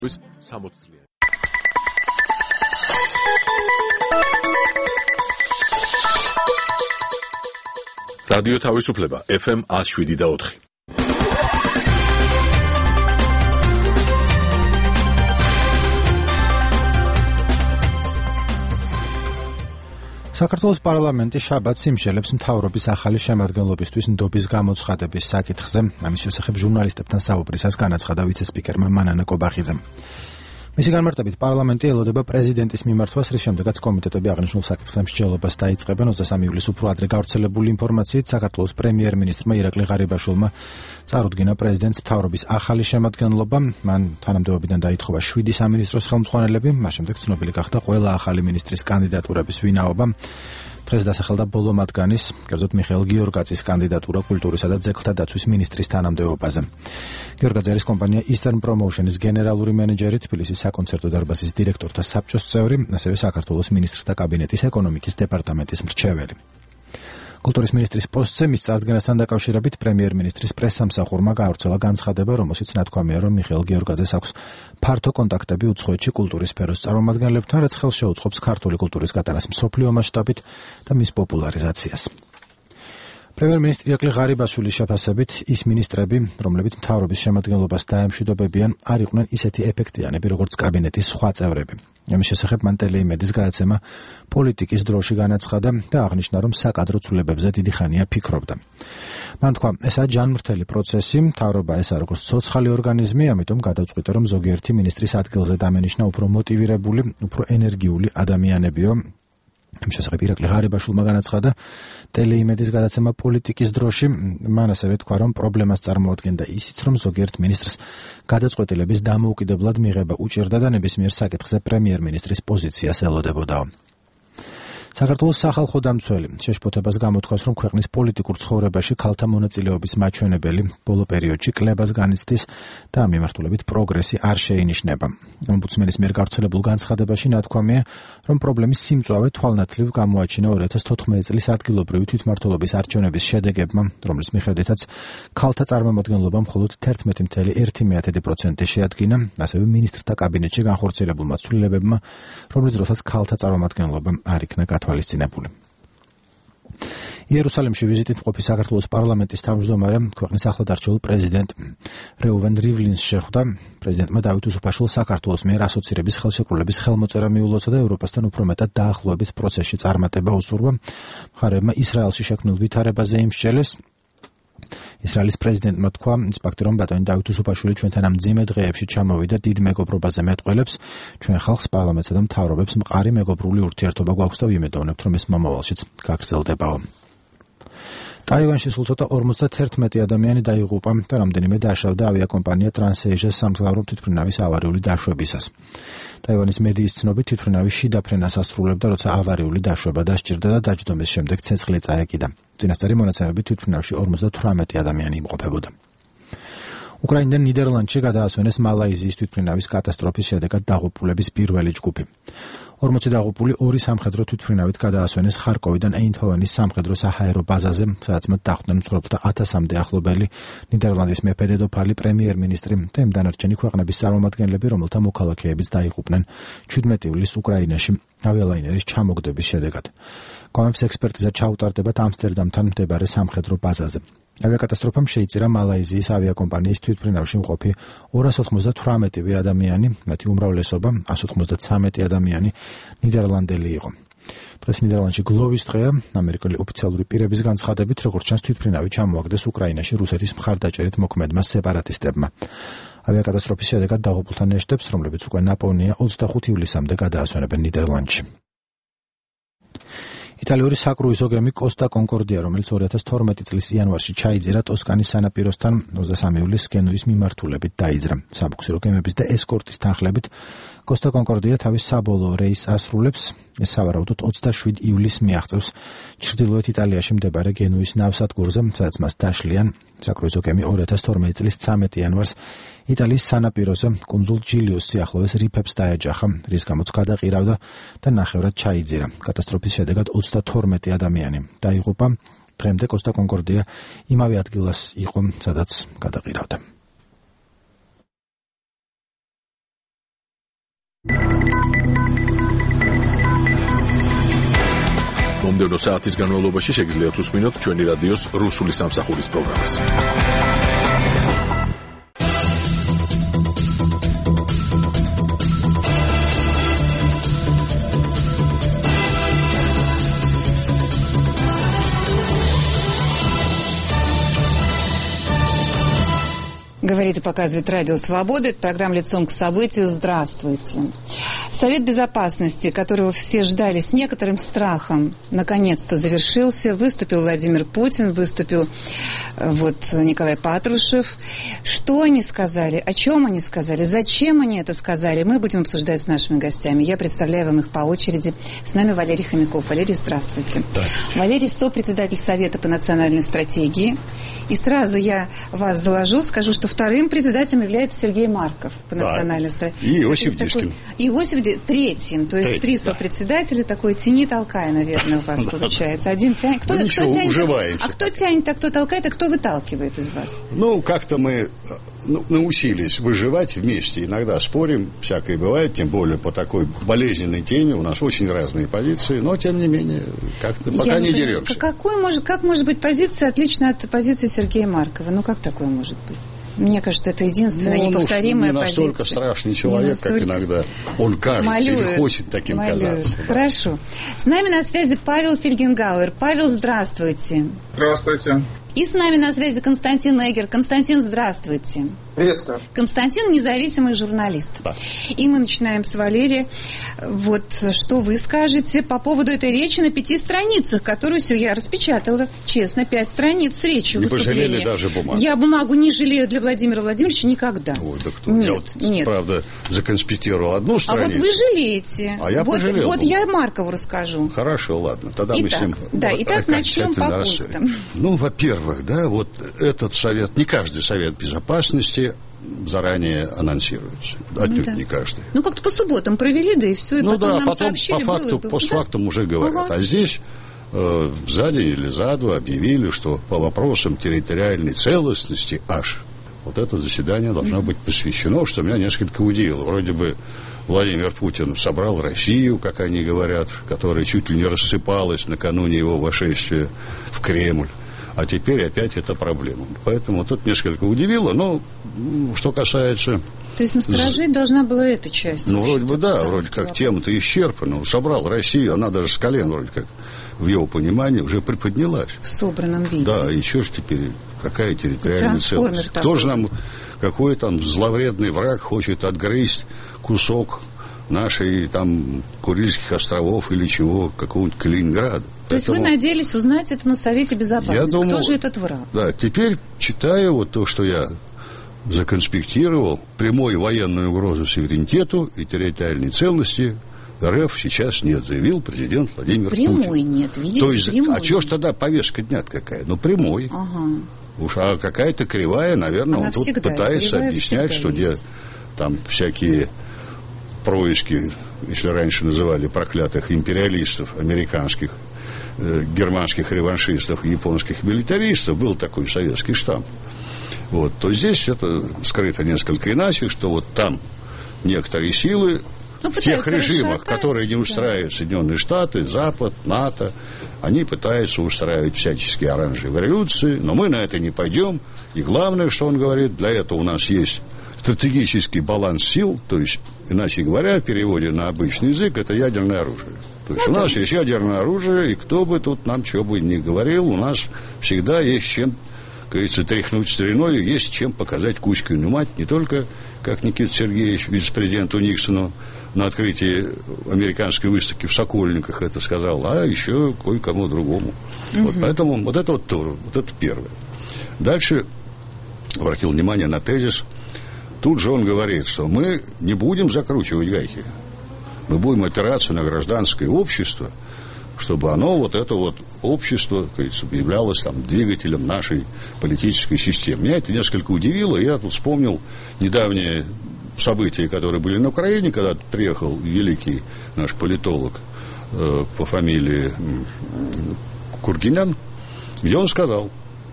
რადიო თავისუფლება FM 107.4. საქართველოს პარლამენტი შაბათს იმშელებს მთავრობის ახალი შემადგენლობისთვის ნდობის გამოცხადების საკითხზე. ამის შესახებ ჟურნალისტებთან საუბრისას განაცხადა ვიცე-სპიკერმა მანანა კობახიძემ. მისი განმარტებით პარლამენტი ელოდება პრეზიდენტის მიმართვას, რის შემდეგაც კომიტეტები აღნიშნულ საკითხზე მსჯელობას დაიწყებენ. 23 ივლისს უფრო ადრე გავრცელებული ინფორმაციით საქართველოს პრემიერ-მინისტრმა ირაკლი ღარიბაშვილმა წარუდგინა პრეზიდენტს მთავრობის ახალი შემადგენლობა. მან თანამდებობიდან დაითხოვა 7 სამინისტროს ხელმძღვანელები, მას შემდეგ ცნობილი გახდა ყველა ახალი მინისტრის კანდიდატურების ვინაობა. დღეს დასახელდა ბოლო მათგანის, კერძოდ მიხეილ გიორგაძის კანდიდატურა კულტურისა და ძეგლთა დაცვის მინისტრის თანამდებობაზე. გიორგაძე არის კომპანია Eastern Promotion-ის გენერალური მენეჯერი, თბილისის საკონცერტო დარბაზის დირექტორთა საბჭოს წევრი, ასევე საქართველოს მინისტრთა კაბინეტის ეკონომიკის დეპარტამენტის მრჩეველი. კულტურის მინისტრის პოსტზე მის წარდგენასთან დაკავშირებით პრემიერ-მინისტრის პრესსამსახურმა გაავრცელა განცხადება, რომელშიც ნათქვამია, რომ მიხეილ გიორგაძეს აქვს ფართო კონტაქტები უცხოეთში კულტურის სფეროს წარმომადგენლებთან, რაც ხელს შეუწყობს ქართული კულტურის გატანას მსოფლიო მასშტაბით და მის პოპულარიზაციას. პრემიერ-მინისტრი ირაკლი ღარიბაშვილის შეფასებით ის მინისტრები, რომლებიც მთავრობის შემადგენლობას დაემშვიდობებიან, არ იყვნენ ისეთი ეფექტიანები, როგორც კაბინეტის სხვა წევრები. ამის შესახებ მან ტელეიმედის გადაცემა პოლიტიკის დროში განაცხადა და აღნიშნა, რომ საკადრო ცვლილებებზე დიდი ხანია ფიქრობდა. მან თქვა, ესაა ჯანმრთელი პროცესი, მთავრობა ესაა როგორც ცოცხალი ორგანიზმი, ამიტომ გადავწყვიტე, რომ ზოგიერთი მინისტრის ადგილზე დამენიშნა უფრო მოტივირებული, უფრო ენერგიული ადამიანებიო. ამ შესახებ ირაკლი ღარიბაშვილმა განაცხადა ტელეიმედის გადაცემა პოლიტიკის დროში. მან ასევე თქვა, რომ პრობლემას წარმოადგენდა ისიც, რომ ზოგიერთ მინისტრს გადაწყვეტილების დამოუკიდებლად მიღება უჭირდა და ნებისმიერ საკითხზე პრემიერ-მინისტრის პოზიციას ელოდებოდაო. საქართველოს სახალხო დამცველი შეშფოთებას გამოთქვას, რომ ქვეყნის პოლიტიკურ ცხოვრებაში ქალთა მონაწილეობის მაჩვენებელი ბოლო პერიოდში კლებას განიცდის და ამ მიმართულებით პროგრესი არ შეინიშნება. ომბუდსმენის მიერ გავრცელებულ განცხადებაში ნათქვამია, რომ პრობლემის სიმწვავე თვალნათლივ გამოაჩინა 2014 წლის ადგილობრივი თვითმმართველობის არჩევნების შედეგებმა, რომლის მიხედვითაც ქალთა წარმომადგენლობა მხოლოდ 11.1% შეადგინა, ასევე მინისტრთა კაბინეტში განხორციელებულმა ცვლილებებმა, რომლის დროსაც ქალთა წარმომადგენლობა არ იქნა თვალისწინებული. იერუსალიმში ვიზიტით მყოფი საქართველოს პარლამენტის თავმჯდომარე, ქვეყნის ახლადარჩეულ პრეზიდენტ რეუვენ რივლინს შეხვდა. პრეზიდენტმა დავით უსუფაშვილს საქართველოს მიერ ასოცირების ხელშეკრულების ხელმოწერა მიულოცა და ევროპასთან უფრო მეტად დაახლოების პროცესში წარმატება უსურვა. მხარეებმა ისრაელში შექმნილ ვითარებაზე იმსჯელეს. ისრაელის პრეზიდენტმა თქვა, ინსპექტორ ბატონი დავით უსუფაშვილი ჩვენთან ამ მძიმე დღეებში ჩამოვიდა, დიდ მეგობრობაზე მეტყველებს, ჩვენ ხალხს, პარლამენტსა და მთავრობებს მყარი მეგობრული ურთიერთობა გვაქვს და ვიმედოვნებთ, რომ ეს მომავალშიც გაგრძელდებაო. ტაივანში სულ ცოტა 51 ადამიანი დაიღუპა და რამდენიმე დაშავდა ავიაკომპანია ტრანსეიჟას სამგზავრო თვითმფრინავის ავარიული დაშვებისას. ტაივანის მედიის ცნობით თვითმფრინავის შიდა ფრენას ასრულებდა, როცა ავარიული დაშვება დასჭირდა და დაჯდომის შემდეგ ცეცხლი წაეკიდა. წინასწარი მონაცემებით თვითმფრინავში 58 ადამიანი იმყოფებოდა. უკრაინიდან ნიდერლანდში გადაასვენეს მალაიზიის თვითმფრინავის კატასტროფის შედეგად დაღუპულების პირველი ჯგუფი. 40 დაღუპული ორი სამხედრო თვითმფრინავით გადაასვენეს ხარკოვიდან ეინჰოვენის სამხედრო საჰაერო ბაზაზე, სადაც მათ დახვდნენ მსხვერპლთა 1000-მდე ახლობელი, ნიდერლანდის მეფე დედოფალი, პრემიერ-მინისტრი და იმ დანარჩენი ქვეყნების წარმომადგენლები, რომელთა მოქალაქეებიც დაიღუპნენ 17 ივლისს უკრაინაში ავიალაინერის ჩამოგდების შედეგად. კომებს ექსპერტიზა ჩაუტარდებათ ამსტერდამთან მდებარე სამხედრო ბაზაზე. ავიაკატასტროფამ შეიწირა მალაიზიის ავიაკომპანიის თვითმფრინავში მყოფი 298 ადამიანი, მათი უმრავლესობა 193 ადამიანი ნიდერლანდელი იყო. დღეს ნიდერლანდში გლოვის დღეა, ამერიკული ოფიციალური პირების განცხადებით, როგორც ჩანს თვითმფრინავი ჩამოაგდეს უკრაინაში რუსეთის მხარდაჭერით მოქმედმა სეპარატისტებმა. ავიაკატასტროფის შედეგად დაღუპულთა ნეშტებს, რომლებიც უკვე ნაპოვნია, 25 ივლისამდე გადაასვენებენ ნიდერლანდში. იტალიური საკრუიზო გემი კოსტა კონკორდია, რომელიც 2012 წლის იანვარში ჩაიძირა ტოსკანის სანაპიროსთან, 23 ივლისს გენუის მიმართულებით დაიძრა. საბუქსირო გემების და ესკორტის თანხლებით კოსტა კონკორდია თავის საბოლოო რეისს ასრულებს. ეს სავარაუდოდ 27 ივლისს მიაღწევს ჩრდილოეთ იტალიაში მდებარე გენუის ნავსადგურზე, სადაც მას დაშლიან. საკრუიზო გემი 2012 წლის 13 იანვარს იტალიის სანაპიროზე კუნძულ ჯილიოს სიახლოვეს რიფებს დაეჯახა, რის გამოც გადაყირავდა და ნახევრად ჩაიძირა. კატასტროფის შედეგად 32 ადამიანი დაიღუპა. დღემდე კოსტა კონკორდია იმავე ადგილას იყო, სადაც გადაყირავდა. მომდევნო საათის განმავლობაში შეგიძლიათ უსმინოთ ჩვენი რადიოს რუსული სამსახურის პროგრამას. Говорит и показывает Радио Свобода. Это программа «Лицом к событию». Здравствуйте. Совет Безопасности, которого все ждали с некоторым страхом, наконец-то завершился. Выступил Владимир Путин, выступил Николай Патрушев. Что они сказали, о чем они сказали, зачем они это сказали, мы будем обсуждать с нашими гостями. Я представляю вам их по очереди. С нами Валерий Хомяков. Валерий, здравствуйте. Здравствуйте. Валерий, сопредседатель Совета по национальной стратегии. И сразу я вас заложу, скажу, что вторым председателем является Сергей Марков по национальной стратегии. И Иосиф Дискин. Иосиф третьим, то есть три сопредседателя, такой тяни-толкай, наверное, у вас получается. Один тянет. Кто тянет? Уживаемся. А кто тянет, а кто толкает, а кто выталкивает из вас? Как-то мы научились выживать вместе. Иногда спорим, всякое бывает, тем более по такой болезненной теме. У нас очень разные позиции, но, тем не менее, как-то пока не деремся. Как может быть позиция отличная от позиции Сергея Маркова? Как такое может быть? Мне кажется, это единственная неповторимая позиция. Не настолько страшный человек, как иногда он кажется или хочет таким казаться. Да. Хорошо. С нами на связи Павел Фельгенгауэр. Павел, здравствуйте. Здравствуйте. И с нами на связи Константин Эггер. Константин, здравствуйте. Приветствую. Константин – независимый журналист. Да. И мы начинаем с Валерия. Что вы скажете по поводу этой речи на 5 страницах, которую я распечатала, честно, 5 страниц речи выступления. Не пожалели даже бумагу? Я бумагу не жалею для Владимира Владимировича никогда. Ой, да кто? Нет. Правда, законспектировал одну страницу. А вы жалеете. А я пожалел. Я Маркову расскажу. Хорошо, ладно. Тогда мы с ним... Итак, начнем по пунктам. Во-первых, этот совет, не каждый совет безопасности заранее анонсируется. Отнюдь не каждый. Как-то по субботам провели, да и все, и потом нам сообщили. Постфактум уже говорят. А здесь за день или за два объявили, что по вопросам территориальной целостности это заседание должно быть посвящено, что меня несколько удивило. Вроде бы Владимир Путин собрал Россию, как они говорят, которая чуть ли не рассыпалась накануне его вошествия в Кремль. А теперь опять это проблема. Поэтому тут несколько удивило, но что касается... То есть насторожить должна была эта часть? Вроде бы да, вроде как тема-то исчерпана. Собрал Россию, она даже с колен вроде как, в его понимании, уже приподнялась. В собранном виде. Да, и что же теперь, какая территориальная целостность? Кто же нам, какой там зловредный враг хочет отгрызть кусок нашей Курильских островов или чего, какого-нибудь Калининграда? То есть вы надеялись узнать это на Совете Безопасности? Кто же этот враг? Да, теперь, читая то, что я законспектировал, прямой военной угрозы суверенитету и территориальной целости РФ сейчас нет, заявил президент Владимир Путин. Прямой нет, видите, то есть, прямой. А что ж тогда повестка дня какая? Прямой. Ага. А какая-то кривая, наверное, она он тут пытается объяснять, что там всякие происки, если раньше называли проклятых империалистов американских, германских реваншистов и японских милитаристов, был такой советский штамп. То здесь это скрыто несколько иначе, что там некоторые силы в тех режимах, которые не устраивают Соединенные Штаты, Запад, НАТО, они пытаются устраивать всяческие оранжевые революции, но мы на это не пойдем. И главное, что он говорит, для этого у нас есть стратегический баланс сил, то есть, иначе говоря, в переводе на обычный язык, это ядерное оружие. То есть у нас есть ядерное оружие, и кто бы тут нам что бы ни говорил, у нас всегда есть чем, как говорится, тряхнуть стариной, есть чем показать Кузькину мать, не только, как Никита Сергеевич, вице-президенту Никсону, на открытии американской выставки в Сокольниках это сказал, а еще кое-кому другому. Поэтому это первое. Дальше обратил внимание на тезис. Тут же он говорит, что мы не будем закручивать гайки. Мы будем опираться на гражданское общество, чтобы оно, общество, как говорится, являлось двигателем нашей политической системы. Меня это несколько удивило. Я тут вспомнил недавние события, которые были на Украине, когда приехал великий наш политолог по фамилии Кургинян, где он сказал,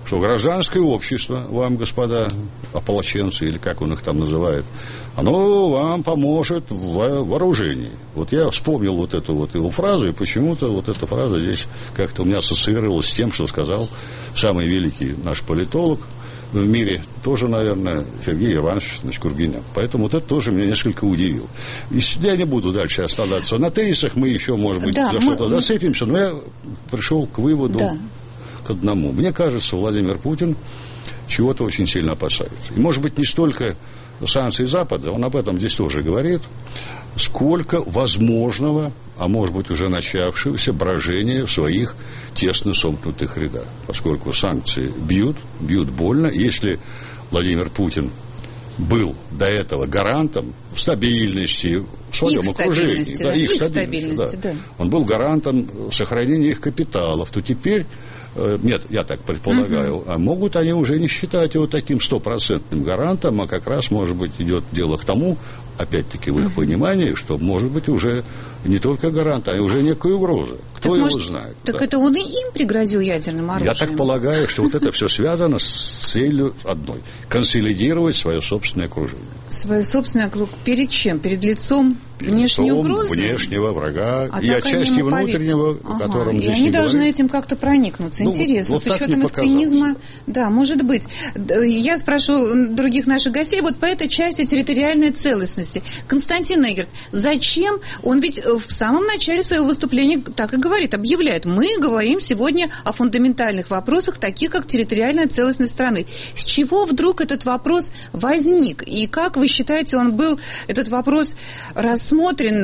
что гражданское общество вам, господа ополченцы, или как он их там называет, оно вам поможет в вооружении. Вот я вспомнил вот эту вот его фразу, и почему-то вот эта фраза здесь как-то у меня ассоциировалась с тем, что сказал самый великий наш политолог в мире, тоже, наверное, Сергей Иванович Кургинян. Поэтому вот это тоже меня несколько удивило. И я не буду дальше оставаться на тезисах, мы еще, может быть, за что-то зацепимся, но я пришел к выводу, к одному. Мне кажется, Владимир Путин чего-то очень сильно опасается. И, может быть, не столько санкций Запада, он об этом здесь тоже говорит, сколько возможного, а может быть уже начавшегося брожения в своих тесно сомкнутых рядах. Поскольку санкции бьют больно. Если Владимир Путин был до этого гарантом стабильности в своем окружении, их стабильности, он был гарантом сохранения их капиталов, то теперь, нет, я так предполагаю, а могут они уже не считать его таким стопроцентным гарантом, а как раз, может быть, идет дело к тому, опять-таки, в их понимании, что, может быть, уже не только гарант, а уже некая угроза. Кто так его знает? Так это он и им пригрозил ядерным оружием? Я так полагаю, что вот это все связано с целью одной – консолидировать свое собственное окружение. Свое собственное окружение? Перед чем? Перед лицом внешней угрозы? Внешнего врага и отчасти внутреннего, о котором здесь не говорим. И они должны этим как-то проникнуться. Интересно, с учетом их цинизма. Да, может быть. Я спрошу других наших гостей вот по этой части территориальной целостности. Константин Эггерт, зачем? Он ведь в самом начале своего выступления так и говорит, объявляет, мы говорим сегодня о фундаментальных вопросах, таких как территориальная целостность страны. С чего вдруг этот вопрос возник? И как вы считаете, он был, этот вопрос, рассмотрен,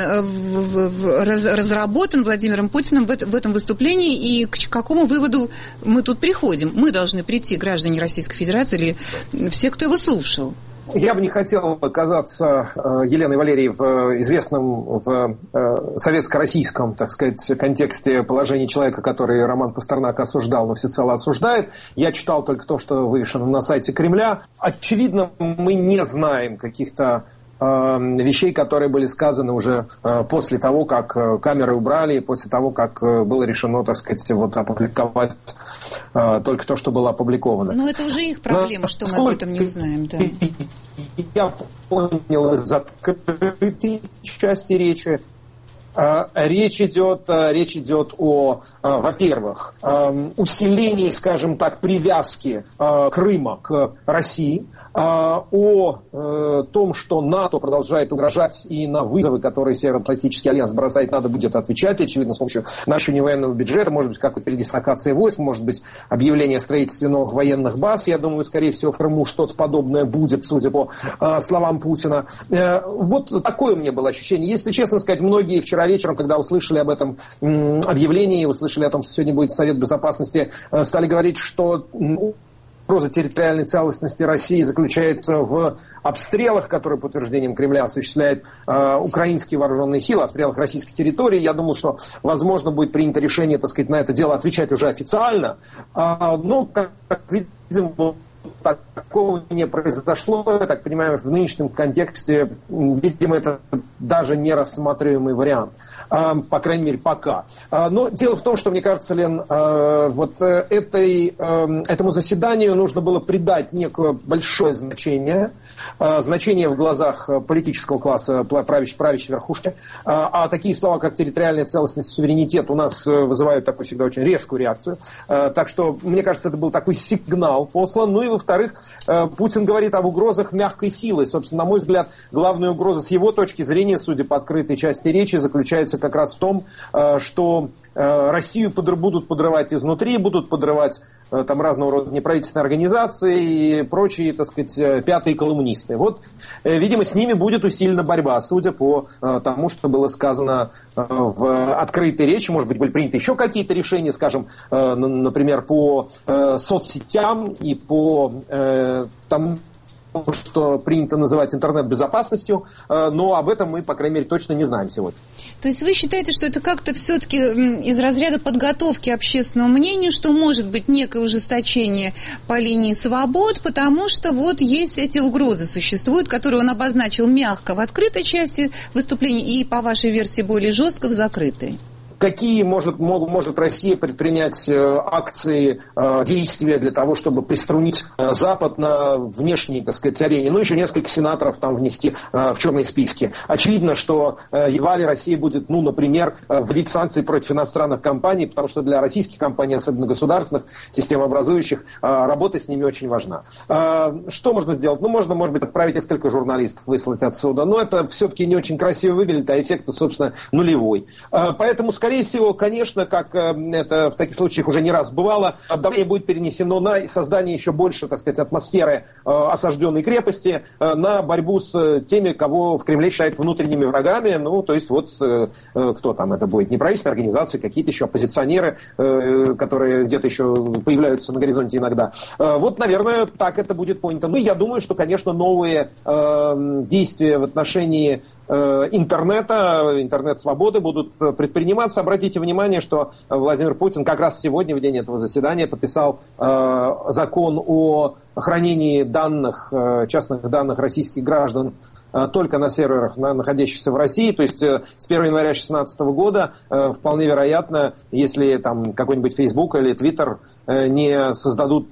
разработан Владимиром Путиным в этом выступлении, и к какому выводу мы тут приходим? Мы должны прийти, граждане Российской Федерации, или все, кто его слушал? Я бы не хотел оказаться Еленой Валерьевой в известном в советско-российском, так сказать, контексте положения человека, который Роман Пастернак осуждал, но всецело осуждает. Я читал только то, что вывешено на сайте Кремля. Очевидно, мы не знаем каких-то вещей, которые были сказаны уже после того, как камеры убрали, после того, как было решено, так сказать, вот опубликовать только то, что было опубликовано. Но это уже их проблема, что мы об этом не узнаем. Да. Я понял из открытой части речи. Речь идет о, во-первых, усилении, скажем так, привязки Крыма к России, о том, что НАТО продолжает угрожать, и на вызовы, которые Североатлантический альянс бросает, надо будет отвечать, очевидно, с помощью нашего военного бюджета, может быть, какой-то передислокация войск, может быть, объявление строительства новых военных баз. Я думаю, скорее всего, в Крыму что-то подобное будет, судя по словам Путина. Вот такое у меня было ощущение. Если честно сказать, многие вчера вечером, когда услышали об этом объявлении, услышали о том, что сегодня будет Совет Безопасности, стали говорить, что угроза территориальной целостности России заключается в обстрелах, которые, по утверждениям Кремля, осуществляют украинские вооруженные силы, обстрелах российской территории. Я думал, что, возможно, будет принято решение, так сказать, на это дело отвечать уже официально. Но, как видим, такого не произошло. Я так понимаю, в нынешнем контексте, видимо, это даже не рассматриваемый вариант. По крайней мере, пока. Но дело в том, что, мне кажется, Лен, вот этому заседанию нужно было придать некое большое значение в глазах политического класса правящей верхушки. А такие слова, как территориальная целостность, суверенитет, у нас вызывают такую всегда очень резкую реакцию. Так что, мне кажется, это был такой сигнал послан. Ну и, во-вторых, Путин говорит об угрозах мягкой силы. Собственно, на мой взгляд, главная угроза с его точки зрения, судя по открытой части речи, заключается как раз в том, что Россию будут подрывать изнутри, будут подрывать там разного рода неправительственные организации и прочие, так сказать, пятые колумнисты. Вот, видимо, с ними будет усилена борьба, судя по тому, что было сказано в открытой речи. Может быть, были приняты еще какие-то решения, скажем, например, по соцсетям и по тому, что принято называть интернет-безопасностью, но об этом мы, по крайней мере, точно не знаем сегодня. То есть вы считаете, что это как-то все-таки из разряда подготовки общественного мнения, что может быть некое ужесточение по линии свобод, потому что вот есть эти угрозы существуют, которые он обозначил мягко в открытой части выступления и, по вашей версии, более жестко в закрытой? какие может Россия предпринять акции, действия для того, чтобы приструнить Запад на внешней, так сказать, арене. Ну, еще несколько сенаторов там внести в черные списки. Очевидно, что едва ли Россия будет, ну, например, вводить санкции против иностранных компаний, потому что для российских компаний, особенно государственных, системообразующих, работа с ними очень важна. Что можно сделать? Ну, можно, может быть, отправить несколько журналистов, выслать отсюда, но это все-таки не очень красиво выглядит, а эффект, собственно, нулевой. Поэтому, скорее всего, конечно, как это в таких случаях уже не раз бывало, давление будет перенесено на создание еще больше, так сказать, атмосферы осажденной крепости, на борьбу с теми, кого в Кремле считают внутренними врагами, ну, то есть вот кто там это будет, неправительственные организации, какие-то еще оппозиционеры, которые где-то еще появляются на горизонте иногда. Вот, наверное, так это будет понято. Ну, я думаю, что, конечно, новые действия в отношении интернета, интернет-свободы будут предприниматься. Обратите внимание, что Владимир Путин как раз сегодня, в день этого заседания, подписал закон о хранении данных, частных данных российских граждан только на серверах, находящихся в России. То есть с 1 января 2016 года вполне вероятно, если там какой-нибудь Facebook или Twitter не создадут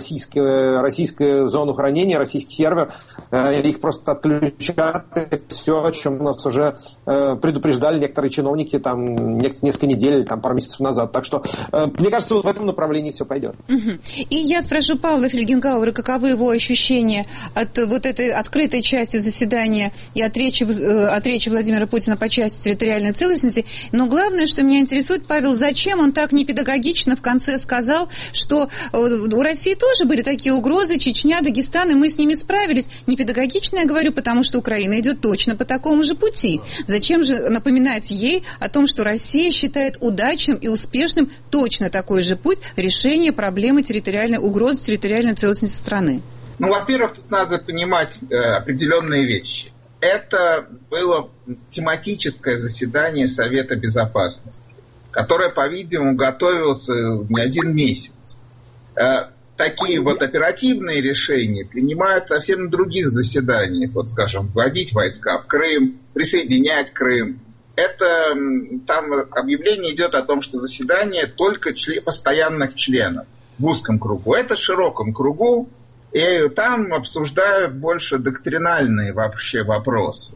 российскую зону хранения, российский сервер, их просто отключат. И все, о чем нас уже предупреждали некоторые чиновники там несколько недель, там пару месяцев назад. Так что, мне кажется, вот в этом направлении все пойдет. И я спрошу Павла Фельгенгауэра, каковы его ощущения от вот этой открытой части заседания и от речи Владимира Путина по части территориальной целостности. Но главное, что меня интересует, Павел, зачем он так непедагогично в конце сказал, что у России тоже были такие угрозы, Чечня, Дагестан, и мы с ними справились. Непедагогично я говорю, потому что Украина идет точно по такому же пути. Зачем же напоминать ей о том, что Россия считает удачным и успешным точно такой же путь решения проблемы территориальной угрозы территориальной целостности страны? Ну, во-первых, тут надо понимать определенные вещи. Это было тематическое заседание Совета Безопасности, которое, по-видимому, готовилось не один месяц. Такие вот оперативные решения принимают совсем на других заседаниях. Вот, скажем, вводить войска в Крым, присоединять Крым. Это там объявление идет о том, что заседание только постоянных членов в узком кругу. Это в широком кругу. И там обсуждают больше доктринальные вообще вопросы,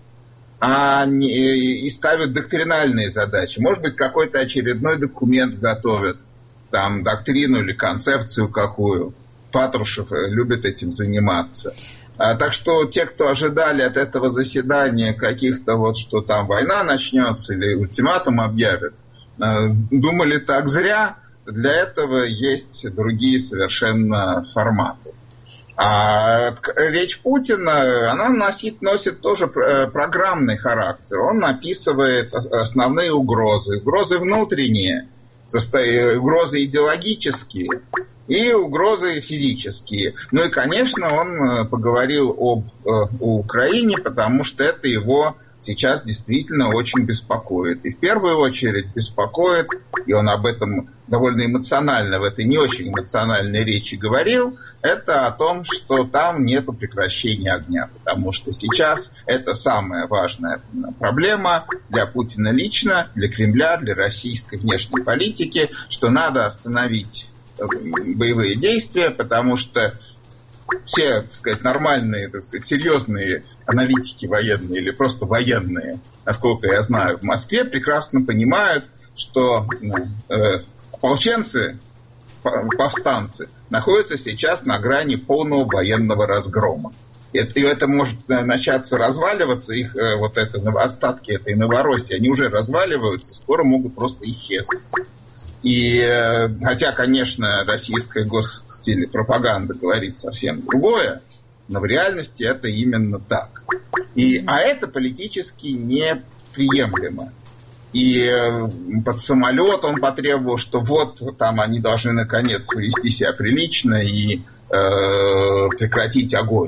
и ставят доктринальные задачи. Может быть, какой-то очередной документ готовят, там, доктрину или концепцию какую. Патрушев любит этим заниматься. Так что те, кто ожидали от этого заседания каких-то вот, что там война начнется или ультиматум объявят, думали так зря. Для этого есть другие совершенно форматы. А речь Путина, она носит тоже программный характер. Он описывает основные угрозы. Угрозы внутренние, угрозы идеологические и угрозы физические. Ну и, конечно, он поговорил об Украине, потому что это его сейчас действительно очень беспокоит. И в первую очередь беспокоит, и он об этом довольно эмоционально, в этой не очень эмоциональной речи говорил, это о том, что там нет прекращения огня. Потому что сейчас это самая важная проблема для Путина лично, для Кремля, для российской внешней политики, что надо остановить боевые действия, потому что все, так сказать, нормальные, так сказать, серьезные аналитики военные или просто военные, насколько я знаю, в Москве прекрасно понимают, что ополченцы, повстанцы находятся сейчас на грани полного военного разгрома. И это может начаться разваливаться, их вот это, остатки этой Новороссии, они уже разваливаются, скоро могут просто исчезнуть. И хотя, конечно, российская гостелепропаганда говорит совсем другое, но в реальности это именно так. А это политически неприемлемо. И под самолет он потребовал, что вот там они должны наконец вести себя прилично и прекратить огонь.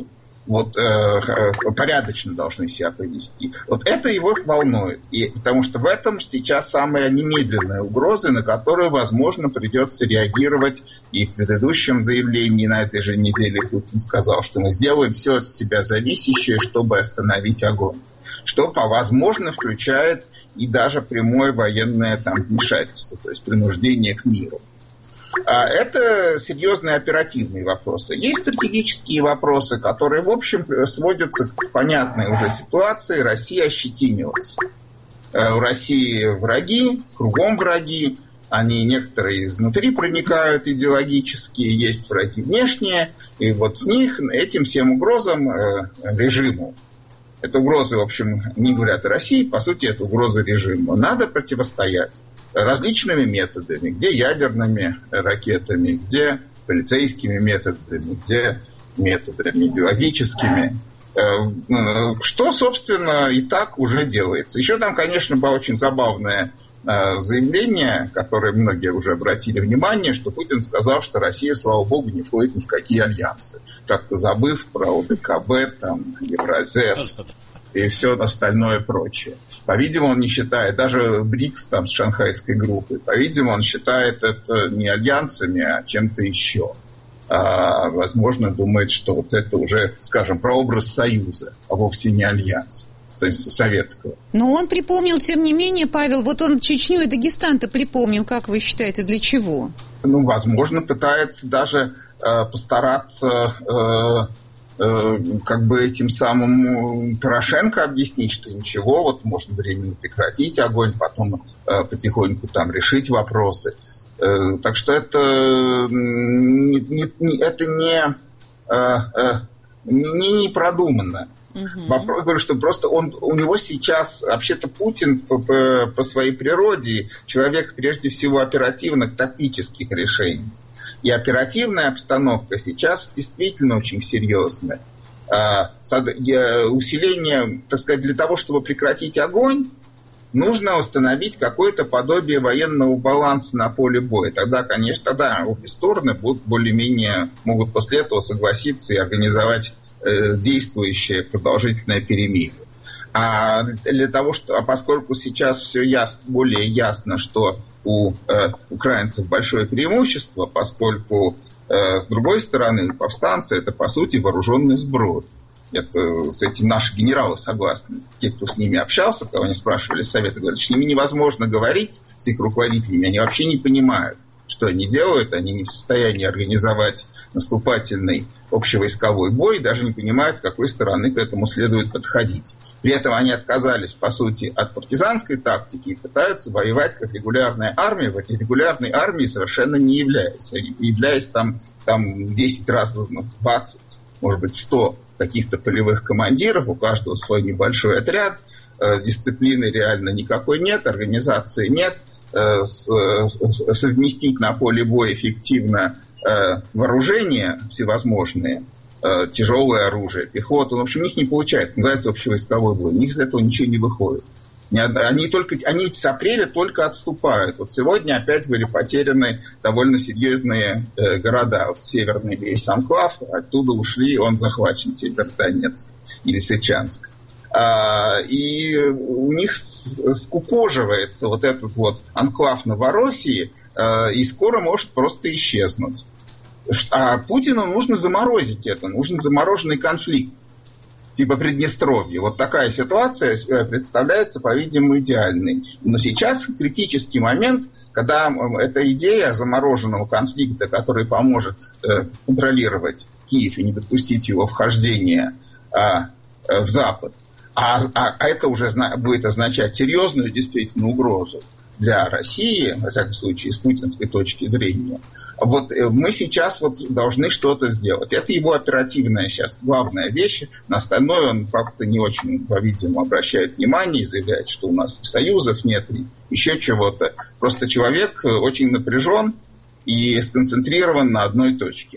порядочно должны себя повести. Вот это его волнует. Потому что в этом сейчас самая немедленная угроза, на которую, возможно, придется реагировать. И в предыдущем заявлении на этой же неделе Путин сказал, что мы сделаем все от себя зависящее, чтобы остановить огонь. Что, возможно, включает и даже прямое военное вмешательство, то есть принуждение к миру. Это серьезные оперативные вопросы. Есть стратегические вопросы, которые, в общем, сводятся к понятной уже ситуации. Россия ощетинилась. У России враги, кругом враги. Они некоторые изнутри проникают идеологически, есть враги внешние. И вот с них, этим всем угрозам режиму. Это угрозы, в общем, не говорят о России, по сути, это угрозы режиму. Надо противостоять различными методами, где ядерными ракетами, где полицейскими методами, где методами идеологическими. Что, собственно, и так уже делается. Еще там, конечно, было очень забавное заявление, которое многие уже обратили внимание, что Путин сказал, что Россия, слава богу, не входит ни в какие альянсы. Как-то забыв про ОДКБ, Евразес и все остальное прочее. По-видимому, он не считает, даже БРИКС с шанхайской группой, по-видимому, он считает это не альянсами, а чем-то еще. Возможно, думает, что вот это уже, скажем, прообраз союза, а вовсе не альянс советского. Но он припомнил, тем не менее, Павел, вот он Чечню и Дагестан-то припомнил, как вы считаете, для чего? Возможно, пытается даже постараться этим самым Порошенко объяснить, что ничего, вот можно временно прекратить огонь, потом потихоньку решить вопросы. Так что это не продумано. Вопрос, говорю, что просто у него сейчас, вообще-то Путин по своей природе человек, прежде всего, оперативных, тактических решений. И оперативная обстановка сейчас действительно очень серьезная. Усиление, так сказать, для того, чтобы прекратить огонь, нужно установить какое-то подобие военного баланса на поле боя. Тогда, конечно, обе стороны будут более-менее, могут после этого согласиться и организовать действующее продолжительное перемирие. Поскольку сейчас все более ясно, что у украинцев большое преимущество, поскольку с другой стороны повстанцы это по сути вооруженный сброд. С этим наши генералы согласны. Те, кто с ними общался, кого они спрашивали совета, говорят, что с ними невозможно говорить, с их руководителями, они вообще не понимают, что они делают, они не в состоянии организовать наступательный общевойсковой бой, даже не понимают, с какой стороны к этому следует подходить. При этом они отказались, по сути, от партизанской тактики и пытаются воевать как регулярная армия, в регулярной армии совершенно не являясь там 10 раз, 20, может быть, 100 каких-то полевых командиров, у каждого свой небольшой отряд, дисциплины реально никакой нет, организации нет, совместить на поле боя эффективно вооружения всевозможные, тяжелое оружие, пехоту, в общем, у них не получается, называется общевойсковой бой, у них из этого ничего не выходит. Они с апреля только отступают. Вот сегодня опять были потеряны довольно серьезные города. Вот северный весь анклав, оттуда ушли, он захвачен, Северодонецк или Сычанск. И у них скукоживается вот этот вот анклав Новороссии, и скоро может просто исчезнуть. А Путину нужно заморозить это, нужен замороженный конфликт, типа Приднестровья. Вот такая ситуация представляется, по-видимому, идеальной. Но сейчас критический момент, когда эта идея замороженного конфликта, который поможет контролировать Киев и не допустить его вхождения в Запад, а это уже будет означать серьезную действительно угрозу для России, во всяком случае, с путинской точки зрения. Вот мы сейчас должны что-то сделать. Это его оперативная сейчас главная вещь. На остальное он как-то не очень, по-видимому, обращает внимание и заявляет, что у нас союзов нет, еще чего-то. Просто человек очень напряжен и сконцентрирован на одной точке.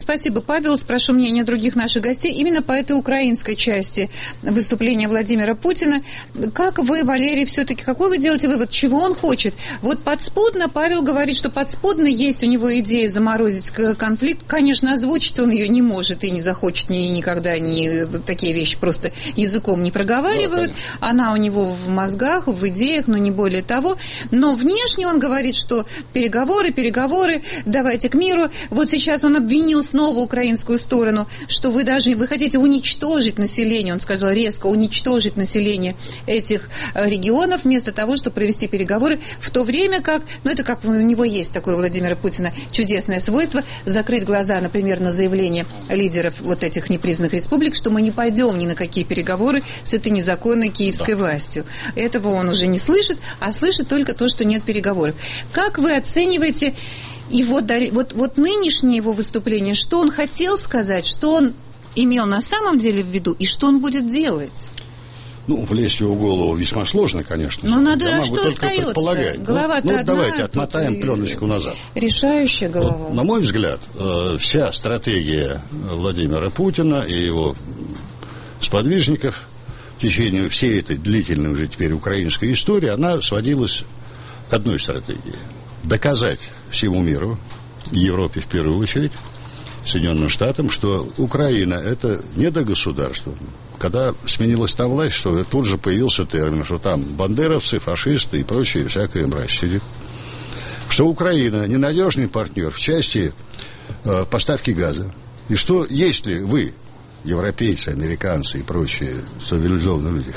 спасибо, Павел. Спрошу мнение других наших гостей именно по этой украинской части выступления Владимира Путина. Как вы, Валерий, все-таки, какой вы делаете вывод, чего он хочет? Вот подспудно, Павел говорит, что подспудно есть у него идея заморозить конфликт. Конечно, озвучить он ее не может и не захочет, никогда такие вещи просто языком не проговаривают. Да, она у него в мозгах, в идеях, но не более того. Но внешне он говорит, что переговоры, давайте к миру. Вот сейчас он обвинил снова украинскую сторону, что вы хотите уничтожить население, он сказал резко, уничтожить население этих регионов, вместо того, чтобы провести переговоры, в то время как, это как у него есть такое, у Владимира Путина, чудесное свойство, закрыть глаза, например, на заявление лидеров вот этих непризнанных республик, что мы не пойдем ни на какие переговоры с этой незаконной киевской властью. Этого он уже не слышит, а слышит только то, что нет переговоров. Как вы оцениваете и вот нынешнее его выступление, что он хотел сказать, что он имел на самом деле в виду и что он будет делать? Влезть в его голову весьма сложно, конечно. Но надо, я могу что только остается? предполагать. Голова-то одна, давайте отмотаем пленочку назад. Решающая голова. На мой взгляд, вся стратегия Владимира Путина и его сподвижников в течение всей этой длительной уже теперь украинской истории, она сводилась к одной стратегии. Доказать всему миру, Европе в первую очередь, Соединенным Штатам, что Украина – это недогосударство. Когда сменилась там власть, что тут же появился термин, что там бандеровцы, фашисты и прочие всякая мразь сидит. Что Украина – ненадежный партнер в части поставки газа. И что если вы, европейцы, американцы и прочие цивилизованные люди,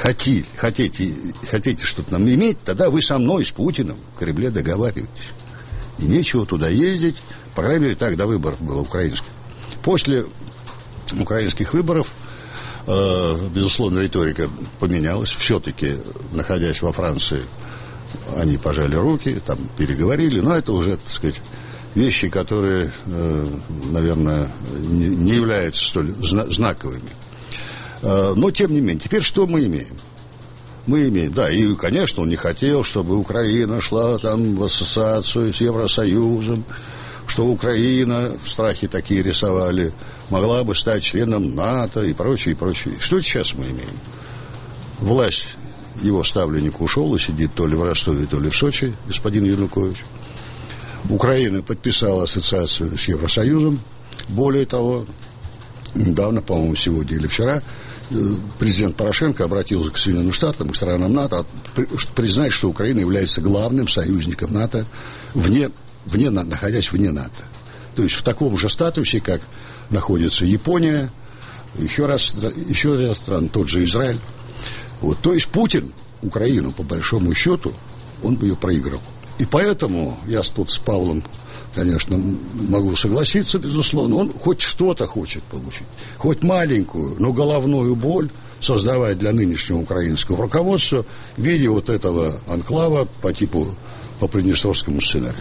хотите что-то нам иметь, тогда вы со мной, с Путиным, в Кремле договариваетесь. И нечего туда ездить, по крайней мере, так до выборов было украинских. После украинских выборов, безусловно, риторика поменялась. Все-таки, находясь во Франции, они пожали руки, там переговорили, но это уже, так сказать, вещи, которые, наверное, не являются столь знаковыми. Но, тем не менее, теперь что мы имеем? Мы имеем, да, и, конечно, он не хотел, чтобы Украина шла там в ассоциацию с Евросоюзом, что Украина, страхи такие рисовали, могла бы стать членом НАТО и прочее, и прочее. Что сейчас мы имеем? Власть, его ставленник ушел и сидит то ли в Ростове, то ли в Сочи, господин Янукович. Украина подписала ассоциацию с Евросоюзом. Более того, недавно, по-моему, сегодня или вчера, президент Порошенко обратился к Соединенным Штатам, к странам НАТО, признать, что Украина является главным союзником НАТО, находясь вне НАТО. То есть в таком же статусе, как находится Япония, еще ряд стран, тот же Израиль. То есть Путин Украину, по большому счету, он бы ее проиграл. И поэтому я тут с Павлом, конечно, могу согласиться, безусловно, он хоть что-то хочет получить, хоть маленькую, но головную боль создавать для нынешнего украинского руководства в виде вот этого анклава по приднестровскому сценарию.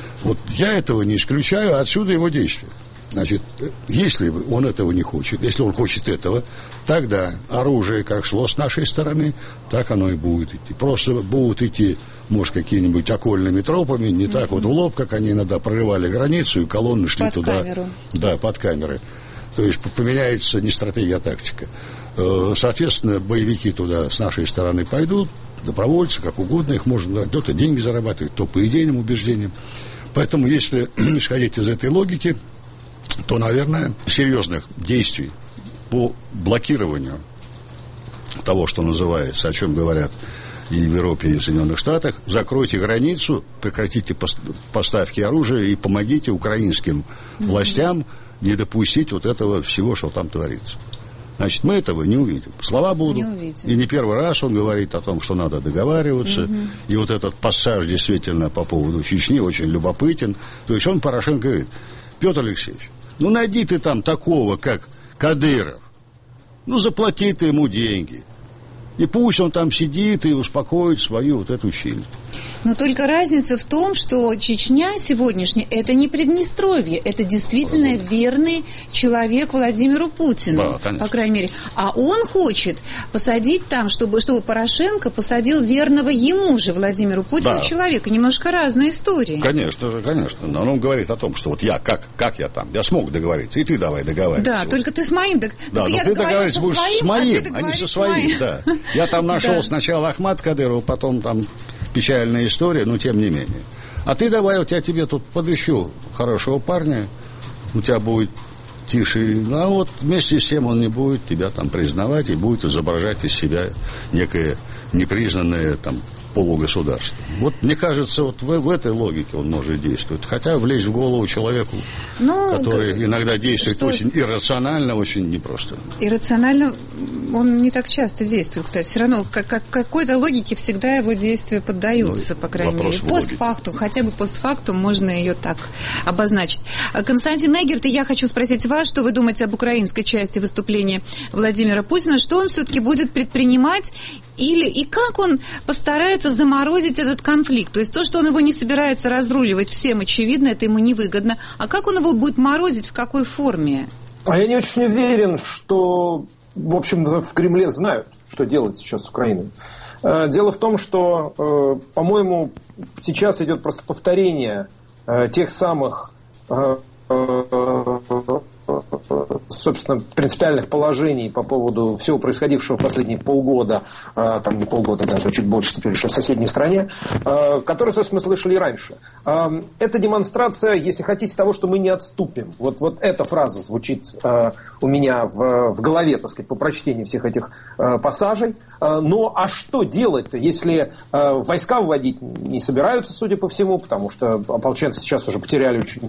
Я этого не исключаю, а отсюда его действия. Значит, если он этого не хочет, если он хочет этого, тогда оружие как шло с нашей стороны, так оно и будет идти. Просто будут идти, может, какими-нибудь окольными тропами, не так в лоб, как они иногда прорывали границу, и колонны шли под туда. Камеру. Да, под камеры. То есть поменяется не стратегия, а тактика. Соответственно, боевики туда с нашей стороны пойдут, добровольцы, как угодно, их можно кто-то деньги зарабатывать, кто по идейным убеждениям. Поэтому, если исходить из этой логики, то, наверное, серьезных действий по блокированию того, что называется, о чем говорят и в Европе, и в Соединенных Штатах, закройте границу, прекратите поставки оружия и помогите украинским властям не допустить этого всего, что там творится. Значит, мы этого не увидим. Слова будут. И не первый раз он говорит о том, что надо договариваться. И этот пассаж действительно по поводу Чечни очень любопытен. То есть он, Порошенко, говорит: Петр Алексеевич, найди ты там такого, как Кадыров. Заплати ты ему деньги. И пусть он там сидит и успокоит свою эту челюсть. Но только разница в том, что Чечня сегодняшняя – это не Приднестровье, это действительно верный человек Владимиру Путину, да, по крайней мере. А он хочет посадить там, чтобы Порошенко посадил верного ему же, Владимиру Путину, человека. Немножко разная история. Конечно же, конечно. Но он говорит о том, что вот я, как я там, я смог договориться, и ты давай договаривайся. Да, только ты с моим Да, но ты договариваешься будешь с моим, а не со своим. Да. Я там нашел сначала Ахмад Кадырова, потом там печальная история, но тем не менее. А ты давай, вот я тебе тут подыщу хорошего парня, у тебя будет тише, а вот вместе с тем он не будет тебя там признавать и будет изображать из себя некое непризнанное там полугосударство. Вот мне кажется, вот в этой логике он может действовать. Хотя влезть в голову человеку, который иногда действует очень иррационально, очень непросто. Иррационально он не так часто действует, кстати. Все равно какой-то логике всегда его действия поддаются, по крайней мере. Постфактум, хотя бы постфактум можно ее так обозначить. Константин Эггерт, и я хочу спросить вас, что вы думаете об украинской части выступления Владимира Путина, что он все-таки будет предпринимать и как он постарается заморозить этот конфликт. То есть то, что он его не собирается разруливать, всем очевидно, это ему невыгодно. А как он его будет морозить, в какой форме? А я не очень уверен, что, в общем, в Кремле знают, что делать сейчас с Украиной. Дело в том, что, по-моему, сейчас идет просто повторение тех самых, собственно, принципиальных положений по поводу всего происходившего в последние полгода, там не полгода, даже чуть больше теперь еще в соседней стране, которые, собственно, мы слышали и раньше. Это демонстрация, если хотите, того, что мы не отступим. Вот эта фраза звучит у меня в голове, так сказать, по прочтению всех этих пассажей. Но а что делать-то, если войска вводить не собираются, судя по всему, потому что ополченцы сейчас уже потеряли очень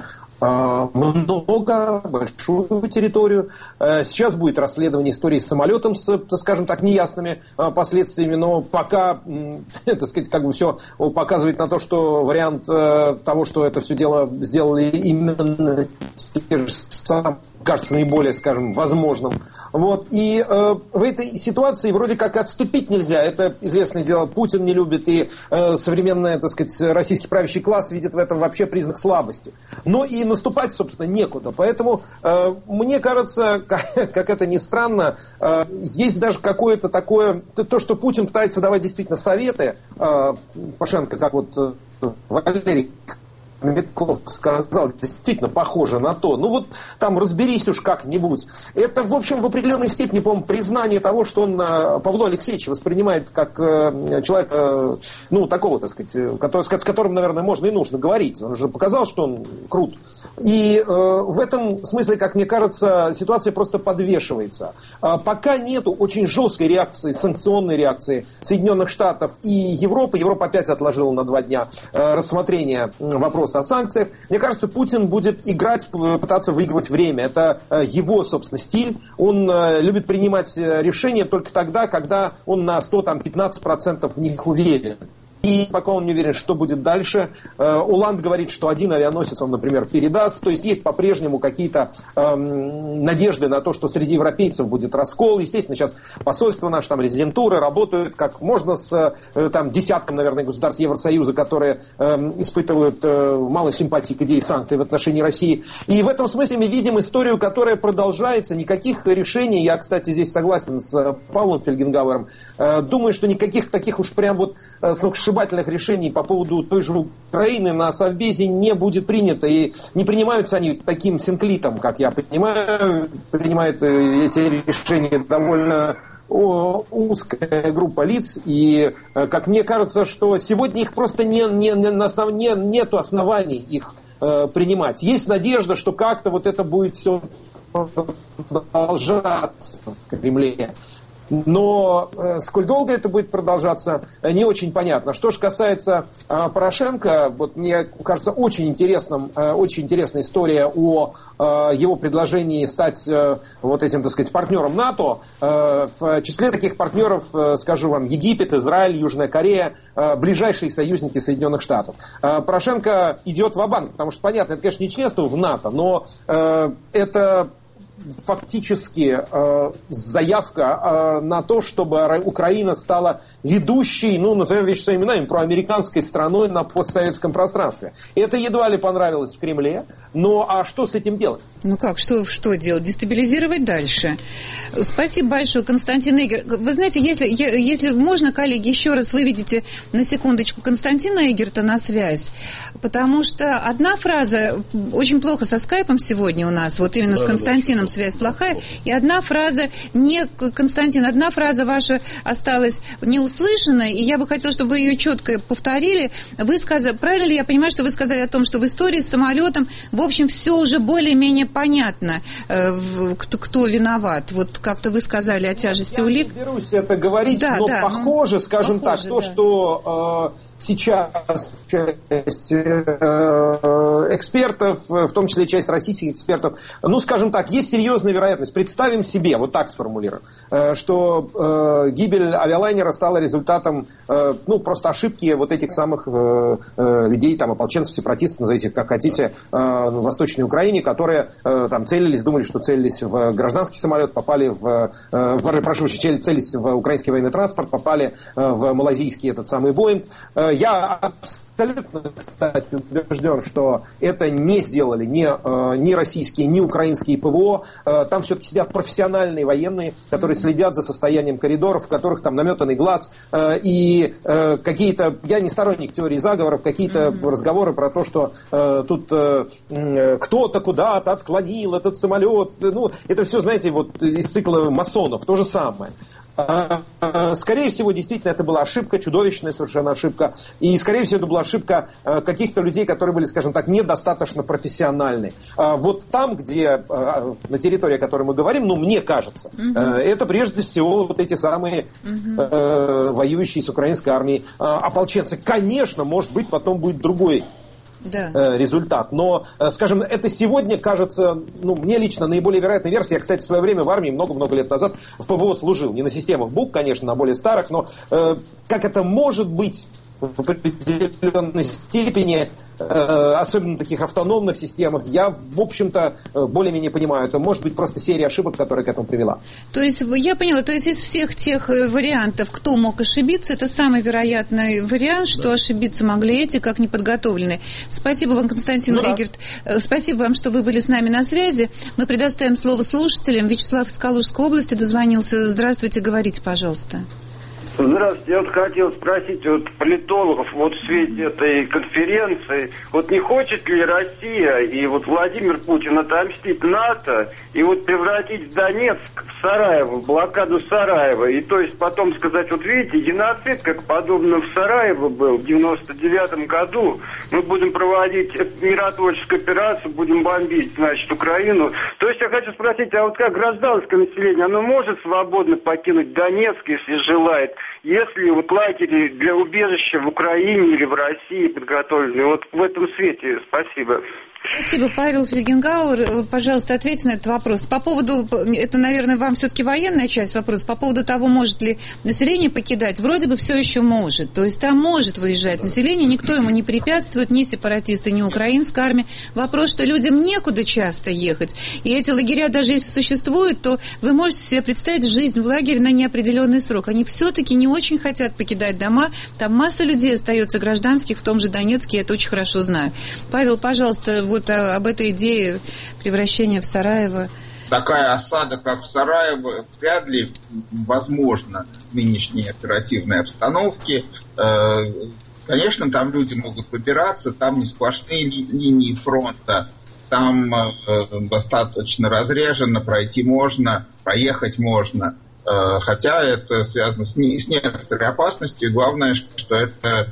много, большую территорию. Сейчас будет расследование истории с самолетом с, скажем так, неясными последствиями, но пока, так сказать, как бы все показывает на то, что вариант того, что это все дело сделали именно те же самые, кажется наиболее, скажем, возможным. Вот. И в этой ситуации вроде как отступить нельзя. Это известное дело. Путин не любит, и современный, так сказать, российский правящий класс видит в этом вообще признак слабости. Но и наступать, собственно, некуда. Поэтому мне кажется, как это ни странно, есть даже какое-то такое... То, что Путин пытается давать действительно советы, Порошенко, как вот Валерий Митков сказал, действительно похоже на то. Ну вот там разберись уж как-нибудь. Это, в общем, в определенной степени, по-моему, признание того, что он Павла Алексеевича воспринимает как человека, ну, такого, так сказать, с которым, наверное, можно и нужно говорить. Он уже показал, что он крут. И в этом смысле, как мне кажется, ситуация просто подвешивается. Пока нету очень жесткой реакции, санкционной реакции Соединенных Штатов и Европы. Европа опять отложила на 2 дня рассмотрение вопроса о санкциях. Мне кажется, Путин будет играть, пытаться выигрывать время. Это его, собственно, стиль. Он любит принимать решения только тогда, когда он на 115% в них уверен. И пока он не уверен, что будет дальше. Оланд говорит, что один авианосец он, например, передаст. То есть по-прежнему какие-то надежды на то, что среди европейцев будет раскол. Естественно, сейчас посольства наши, там резидентуры работают как можно с там, десятком, наверное, государств Евросоюза, которые испытывают мало симпатии к идее санкций в отношении России. И в этом смысле мы видим историю, которая продолжается. Никаких решений, я, кстати, здесь согласен с Павлом Фельгенгауэром, думаю, что никаких таких уж прям вот сногсшибательных решений по поводу той же Украины на Совбезе не будет принято. И не принимаются они таким синклитом, как я понимаю. Принимают эти решения довольно узкая группа лиц. И, как мне кажется, что сегодня их просто нету оснований их принимать. Есть надежда, что как-то вот это будет все продолжаться в Кремле. Но сколь долго это будет продолжаться, не очень понятно. Что же касается Порошенко, вот мне кажется очень интересная история о его предложении стать вот этим, так сказать, партнером НАТО. В числе таких партнеров, скажу вам, Египет, Израиль, Южная Корея, ближайшие союзники Соединенных Штатов. Порошенко идет ва-банк, потому что, понятно, это, конечно, не членство в НАТО, но это фактически заявка на то, чтобы Украина стала ведущей, назовем вещи своими именами, проамериканской страной на постсоветском пространстве. Это едва ли понравилось в Кремле, а что с этим делать? Что делать? Дестабилизировать дальше. Спасибо большое, Константин Эгер. Вы знаете, если можно, коллеги, еще раз выведите на секундочку Константина Эгерта на связь, потому что одна фраза, очень плохо со скайпом сегодня у нас, вот именно с Константином связь плохая, и одна фраза, Константин, одна фраза ваша осталась неуслышанной, и я бы хотела, чтобы вы ее четко повторили. Вы сказали, правильно ли я понимаю, что вы сказали о том, что в истории с самолетом, в общем, все уже более-менее понятно, кто виноват. Вот как-то вы сказали о тяжести улик. Я не берусь это говорить, но похоже, скажем так, что сейчас часть экспертов, в том числе часть российских экспертов, скажем так, есть серьезная вероятность. Представим себе, вот так сформулируем, что гибель авиалайнера стала результатом просто ошибки вот этих самых людей, ополченцев, сепаратистов, назовите их как хотите, в Восточной Украине, которые думали, что целились в гражданский самолет, попали целились в украинский военный транспорт, попали в малазийский этот самый Боинг. Я абсолютно, кстати, убежден, что это не сделали ни российские, ни украинские ПВО. Там все-таки сидят профессиональные военные, которые следят за состоянием коридоров, в которых там наметанный глаз. И какие-то, я не сторонник теории заговоров, какие-то разговоры про то, что тут кто-то куда-то отклонил этот самолет. Это все, знаете, вот из цикла масонов, то же самое. Скорее всего, действительно, это была ошибка, чудовищная совершенно ошибка. И, скорее всего, это была ошибка каких-то людей, которые были, скажем так, недостаточно профессиональны. Вот там, где, на территории, о которой мы говорим, мне кажется, это прежде всего вот эти самые воюющие с украинской армией ополченцы. Конечно, может быть, потом будет другой результат. Но, скажем, это сегодня кажется, мне лично наиболее вероятной версией. Я, кстати, в свое время в армии много-много лет назад в ПВО служил. Не на системах БУК, конечно, на более старых, но как это может быть в определенной степени, особенно на таких автономных системах, я, в общем-то, более-менее понимаю. Это может быть просто серия ошибок, которая к этому привела. То есть, я поняла, из всех тех вариантов, кто мог ошибиться, это самый вероятный вариант, что ошибиться могли эти, как неподготовленные. Спасибо вам, Константин Эгерт. Спасибо вам, что вы были с нами на связи. Мы предоставим слово слушателям. Вячеслав из Калужской области дозвонился. Здравствуйте, говорите, пожалуйста. Здравствуйте. Я хотел спросить политологов в свете этой конференции, не хочет ли Россия и Владимир Путин отомстить НАТО и превратить Донецк в Сараево, в блокаду Сараева, и то есть потом сказать, видите, геноцид, как подобно в Сараево был в 99-м году, мы будем проводить миротворческую операцию, будем бомбить, Украину. То есть я хочу спросить, как гражданское население, оно может свободно покинуть Донецк, если желает? Если лагеря для убежища в Украине или в России подготовлены, в этом свете, спасибо. Спасибо, Павел Фельгенгауэр. Пожалуйста, ответьте на этот вопрос. По поводу, это, наверное, вам все-таки военная часть вопроса, по поводу того, может ли население покидать, вроде бы все еще может. То есть там может выезжать население, никто ему не препятствует, ни сепаратисты, ни украинская армия. Вопрос, что людям некуда часто ехать. И эти лагеря, даже если существуют, то вы можете себе представить жизнь в лагере на неопределенный срок. Они все-таки не очень хотят покидать дома. Там масса людей остается гражданских в том же Донецке, я это очень хорошо знаю. Павел, пожалуйста, об этой идее превращения в Сараево. Такая осада, как в Сараево, вряд ли возможна в нынешней оперативной обстановке. Конечно, там люди могут выбираться, там не сплошные линии фронта, там достаточно разрежено, пройти можно, проехать можно. Хотя это связано с некоторой опасностью. Главное, что это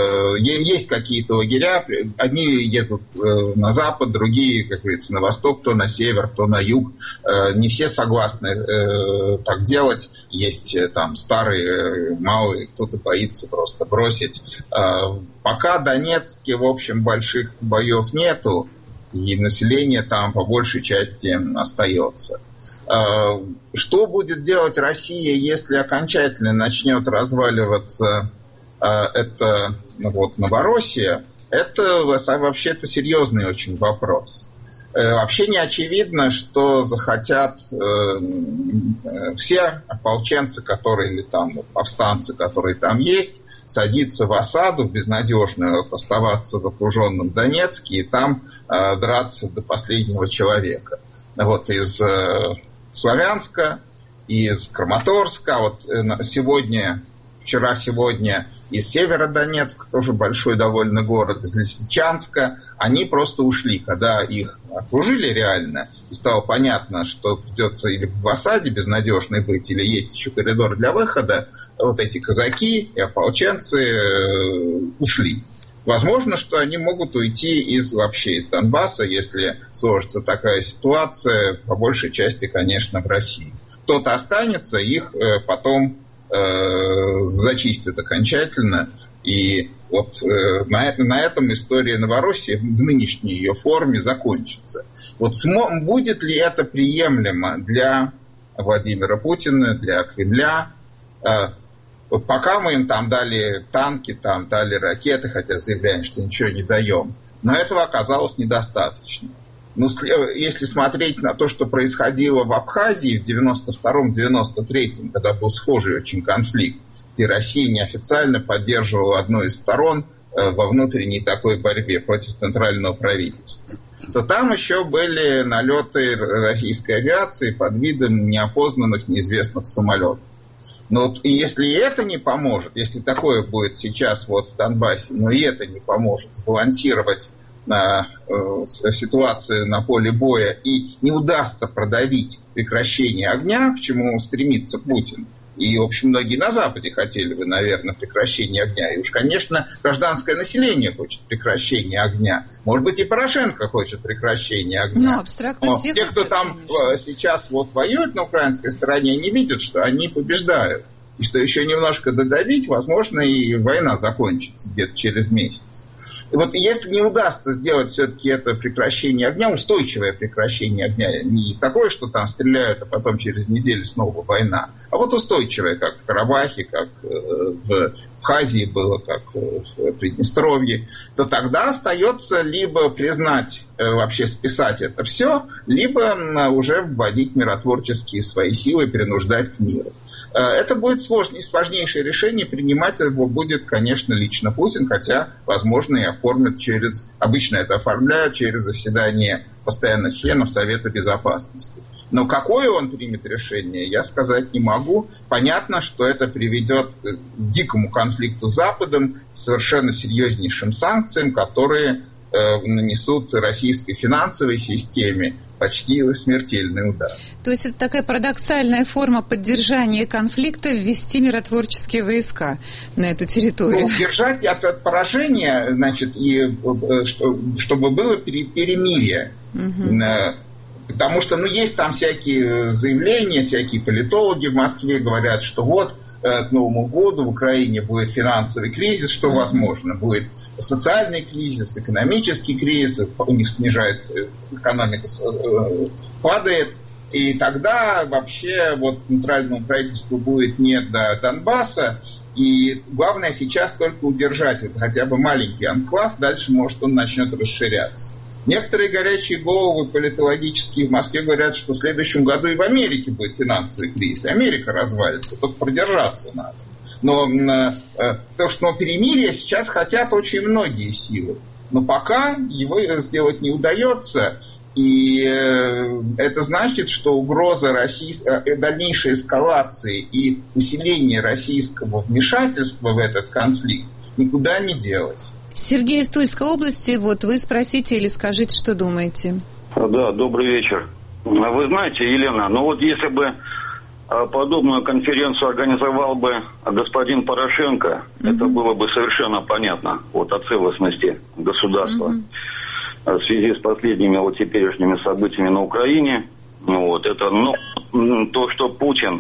есть какие-то лагеря. Одни едут на запад, другие, как говорится, на восток, то на север, то на юг. Не все согласны так делать. Есть там старые, малые, кто-то боится просто бросить. Пока в Донецке, в общем, больших боев нету, и население там по большей части остается. Что будет делать Россия, если окончательно начнет разваливаться Новороссия? Это вообще-то серьезный очень вопрос. Вообще не очевидно, что захотят все ополченцы, которые, или там повстанцы, которые там есть, садиться в осаду безнадежную, оставаться в окруженном Донецке и там драться до последнего человека. Вот из Славянска, из Краматорска, вот вчера-сегодня из Северодонецка, тоже большой довольно город, из Лисичанска, они просто ушли, когда их окружили реально, и стало понятно, что придется или в осаде безнадежной быть, или есть еще коридор для выхода, вот эти казаки и ополченцы ушли. Возможно, что они могут уйти вообще из Донбасса, если сложится такая ситуация, по большей части, конечно, в России. Кто-то останется, их потом зачистят окончательно. И вот на этом история Новороссии в нынешней ее форме закончится. Вот будет ли это приемлемо для Владимира Путина, для Кремля? Вот пока мы им там дали танки, там дали ракеты, хотя заявляем, что ничего не даем, но этого оказалось недостаточно. Но если смотреть на то, что происходило в Абхазии в 92-93, когда был схожий очень конфликт, где Россия неофициально поддерживала одну из сторон во внутренней такой борьбе против центрального правительства, то там еще были налеты российской авиации под видом неопознанных, неизвестных самолетов. Но вот если это не поможет, если такое будет сейчас вот в Донбассе, но и это не поможет сбалансировать ситуацию на поле боя и не удастся продавить прекращение огня, к чему стремится Путин. И, в общем, многие на Западе хотели бы, наверное, прекращения огня. И уж, конечно, гражданское население хочет прекращения огня. Может быть, и Порошенко хочет прекращения огня. Но абстрактно все те, кто там сейчас вот воюет на украинской стороне, не видят, что они побеждают. И что еще немножко додавить, возможно, и война закончится где-то через месяц. И вот если не удастся сделать все-таки это прекращение огня, устойчивое прекращение огня, не такое, что там стреляют, а потом через неделю снова война, а вот устойчивое, как в Карабахе, как в Абхазии было, как в Приднестровье, то тогда остается либо признать, вообще списать это все, либо уже вводить миротворческие свои силы, принуждать к миру. Это будет сложнейшее решение, принимать его будет, конечно, лично Путин, хотя, возможно, и обычно это оформляют через заседание постоянных членов Совета Безопасности. Но какое он примет решение, я сказать не могу. Понятно, что это приведет к дикому конфликту с Западом, совершенно серьезнейшим санкциям, которые нанесут российской финансовой системе почти смертельный удар. То есть это такая парадоксальная форма поддержания конфликта, ввести миротворческие войска на эту территорию. Держать от поражения, значит, и чтобы было перемирие. Угу. Потому что, есть там всякие заявления, всякие политологи в Москве говорят, что вот к Новому году в Украине будет финансовый кризис, что возможно. Будет социальный кризис, экономический кризис, у них снижается, экономика падает, и тогда вообще вот центральному правительству будет не до Донбасса, и главное сейчас только удержать это, хотя бы маленький анклав, дальше, может, он начнет расширяться. Некоторые горячие головы политологические в Москве говорят, что в следующем году и в Америке будет финансовый кризис, и Америка развалится, только продержаться надо. Но перемирие сейчас хотят очень многие силы. Но пока его сделать не удается, и это значит, что угроза дальнейшей эскалации и усиления российского вмешательства в этот конфликт никуда не делась. Сергей из Тульской области, вот вы спросите или скажите, что думаете. Да, добрый вечер. Вы знаете, Елена, вот если бы подобную конференцию организовал бы господин Порошенко, это было бы совершенно понятно о целостности государства в связи с последними теперешними событиями на Украине. То, что Путин,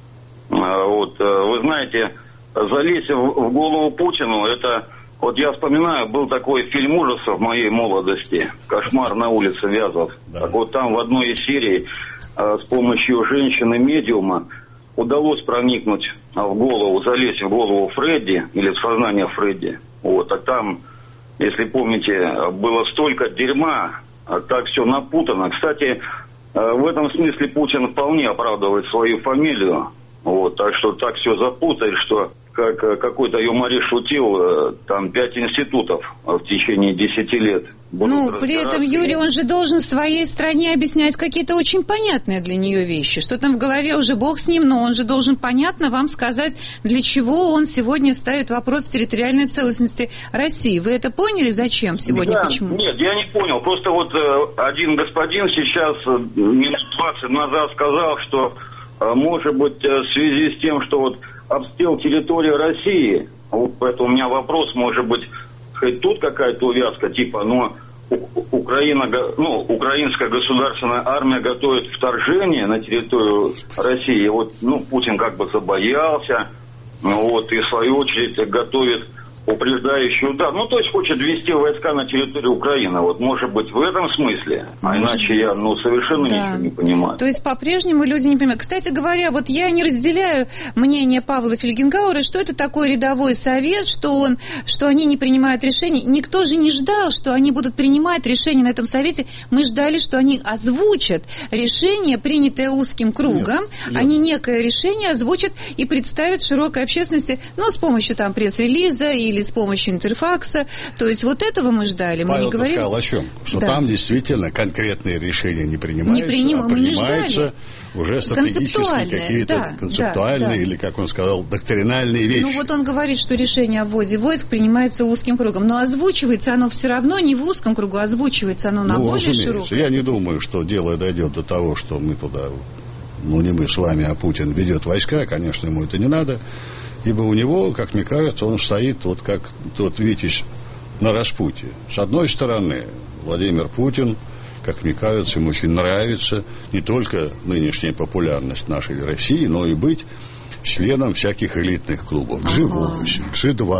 вы знаете, залезть в голову Путину, это... я вспоминаю, был такой фильм ужасов в моей молодости «Кошмар на улице Вязов». Да. Так там в одной из серий с помощью женщины-медиума удалось проникнуть в голову, залезть в голову Фредди или в сознание Фредди. Так там, если помните, было столько дерьма так все напутано. Кстати, в этом смысле Путин вполне оправдывает свою фамилию. Вот, так что так все запутает, что как какой-то юморист шутил, там 5 институтов в течение 10 лет. Ну, при этом, Юрий, он же должен своей стране объяснять какие-то очень понятные для нее вещи. Что там в голове, уже бог с ним, но он же должен понятно вам сказать, для чего он сегодня ставит вопрос территориальной целостности России. Вы это поняли, зачем сегодня, да, почему? Нет, я не понял. Просто вот один господин сейчас минут 20 назад сказал, что, может быть, в связи с тем, что вот обстрел территории России, вот поэтому у меня вопрос, может быть, хоть тут какая-то увязка, типа, но украинская государственная армия готовит вторжение на территорию России. Вот, Путин как бы забоялся, вот, и в свою очередь готовит упреждающий удар. То есть хочет ввести войска на территорию Украины. Вот, может быть, в этом смысле. А иначе я, совершенно ничего не понимаю. То есть, по-прежнему люди не понимают. Кстати говоря, вот я не разделяю мнение Павла Фельгенгауэра, что это такой рядовой совет, что они не принимают решений. Никто же не ждал, что они будут принимать решения на этом совете. Мы ждали, что они озвучат решение, принятое узким кругом. Они некое решение озвучат и представят широкой общественности, с помощью там пресс-релиза или с помощью интерфакса. То есть вот этого мы ждали. Павел, мы не говорили... сказал о чем? Что там действительно конкретные решения не принимаются, а принимаются уже стратегические какие-то концептуальные или, как он сказал, доктринальные вещи. Вот он говорит, что решение о вводе войск принимается узким кругом, но озвучивается оно все равно не в узком кругу, озвучивается оно на более широком. Я не думаю, что дело дойдет до того, что мы туда, не мы с вами, а Путин ведет войска, конечно, ему это не надо. Ибо у него, как мне кажется, он стоит вот как тот Витязь на распутье. С одной стороны, Владимир Путин, как мне кажется, ему очень нравится не только нынешняя популярность нашей России, но и быть членом всяких элитных клубов. G8,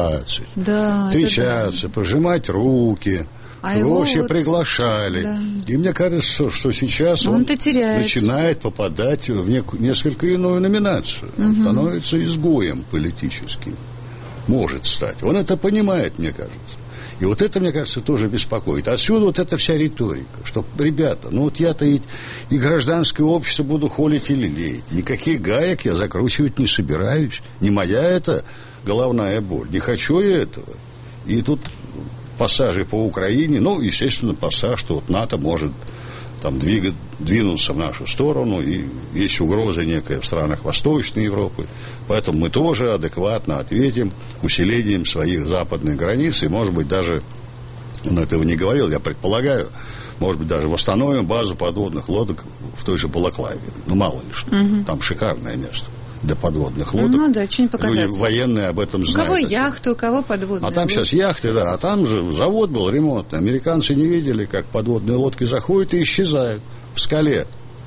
G20, встречаться, пожимать руки. Его вообще приглашали. Да. И мне кажется, что сейчас он начинает попадать в несколько иную номинацию. Он становится изгоем политическим. Может стать. Он это понимает, мне кажется. И вот это, мне кажется, тоже беспокоит. Отсюда вот эта вся риторика, что, ребята, я-то и гражданское общество буду холить и лелеять. Никаких гаек я закручивать не собираюсь. Не моя это головная боль. Не хочу я этого. И тут пассажи по Украине, естественно, пассаж, что вот НАТО может там двинуться в нашу сторону, и есть угроза некая в странах Восточной Европы, поэтому мы тоже адекватно ответим усилением своих западных границ, и, может быть, даже, он этого не говорил, я предполагаю, может быть, даже восстановим базу подводных лодок в той же Балаклаве, мало ли что, там шикарное место для подводных лодок. Люди военные об этом знают. У кого яхты, у кого подводные. А там сейчас яхты, а там же завод был ремонтный. Американцы не видели, как подводные лодки заходят и исчезают в скале.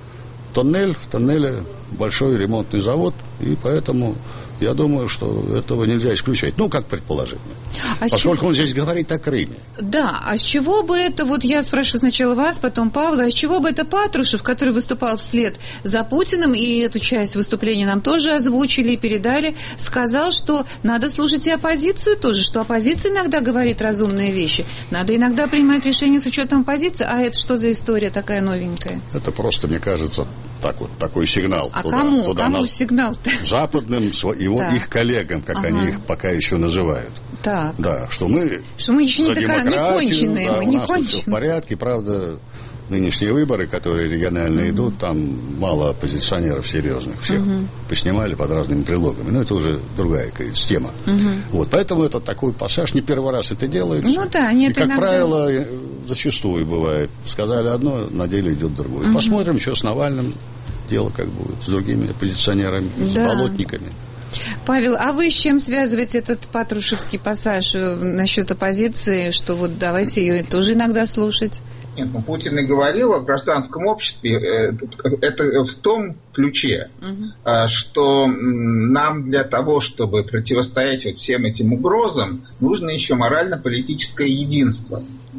В тоннеле большой ремонтный завод, и поэтому я думаю, что этого нельзя исключать. Как предположение. Поскольку он здесь говорит о Крыме. Да, а с чего бы это, я спрашиваю сначала вас, потом Павла, а с чего бы это Патрушев, который выступал вслед за Путиным, и эту часть выступления нам тоже озвучили и передали, сказал, что надо слушать и оппозицию тоже, что оппозиция иногда говорит разумные вещи, надо иногда принимать решения с учетом оппозиции, а это что за история такая новенькая? Это просто, мне кажется, такой сигнал. А кому сигнал-то? Западным их коллегам, как они их пока еще называют. Так. Да, что мы еще не конченые. У нас тут все в порядке, правда, нынешние выборы, которые региональные идут, там мало оппозиционеров серьезных. Всех поснимали под разными предлогами. Но это уже другая тема. Поэтому это такой пассаж, не первый раз это делается. И, как правило, зачастую бывает. Сказали одно, на деле идет другое. Посмотрим, что с Навальным дело как будет, с другими оппозиционерами, с болотниками. Павел, а вы с чем связываете этот патрушевский пассаж насчет оппозиции, что давайте ее тоже иногда слушать? Нет, Путин и говорил о гражданском обществе, это в том ключе, что нам для того, чтобы противостоять всем этим угрозам, нужно еще морально-политическое единство.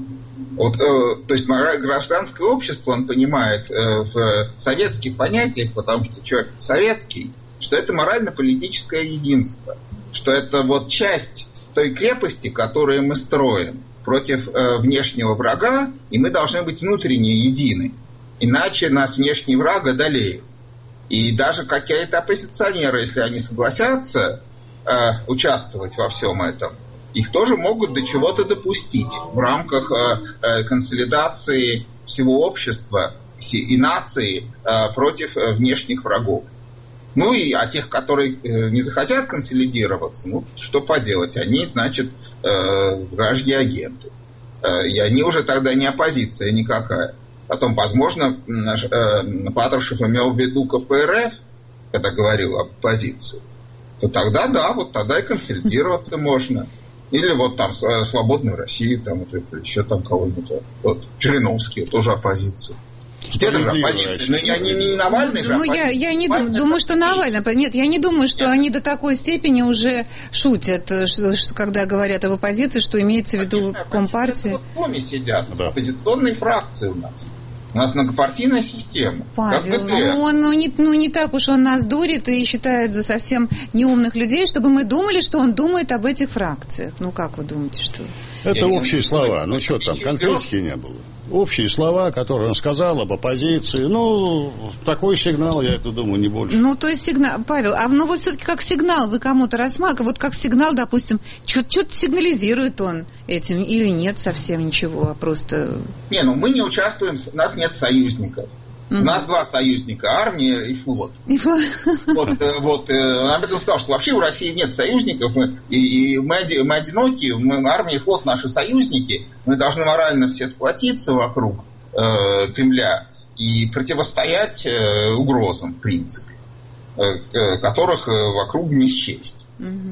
То есть гражданское общество, он понимает в советских понятиях, потому что человек советский, что это морально-политическое единство, что это часть той крепости, которую мы строим. против внешнего врага, и мы должны быть внутренне едины. Иначе нас внешний враг одолеет. И даже какие-то оппозиционеры, если они согласятся участвовать во всем этом, их тоже могут до чего-то допустить в рамках консолидации всего общества и нации против внешних врагов. Ну и о тех, которые не захотят консолидироваться, ну что поделать, они, значит, вражьи агенты. И они уже тогда не оппозиция никакая. Потом, возможно, Патрушев имел в виду КПРФ, когда говорил об оппозиции, то тогда, да, вот тогда и консолидироваться можно. Или вот там «Свободную Россию», там вот это, еще там кого-нибудь. Вот Жириновский, тоже оппозиция. Это же оппозиция. Но я не Навальный же. Ну, я не думаю, что Навальный. Нет, я не думаю, что они до такой степени уже шутят, когда говорят об оппозиции, что имеется в виду Компартия. В доме сидят, оппозиционные фракции у нас. У нас многопартийная система. Павел, он не так уж он нас дурит и считает за совсем неумных людей, чтобы мы думали, что он думает об этих фракциях. Ну, как вы думаете, что... Это общие слова. Ну, что там, конкретики не было. Общие слова, которые он сказал об оппозиции. Ну, такой сигнал, я это думаю, не больше. Ну, то есть сигнал, Павел, ну вот все-таки как сигнал вы кому-то рассматриваете, вот как сигнал, допустим, что-то сигнализирует он этим или нет совсем ничего, а просто... Не, ну мы не участвуем, у нас нет союзников. У нас два союзника, армия и флот. Вот, об этом сказал, что вообще у России нет союзников, и мы одиноки, армия и флот наши союзники, мы должны морально все сплотиться вокруг Кремля и противостоять угрозам, в принципе, которых вокруг не счесть.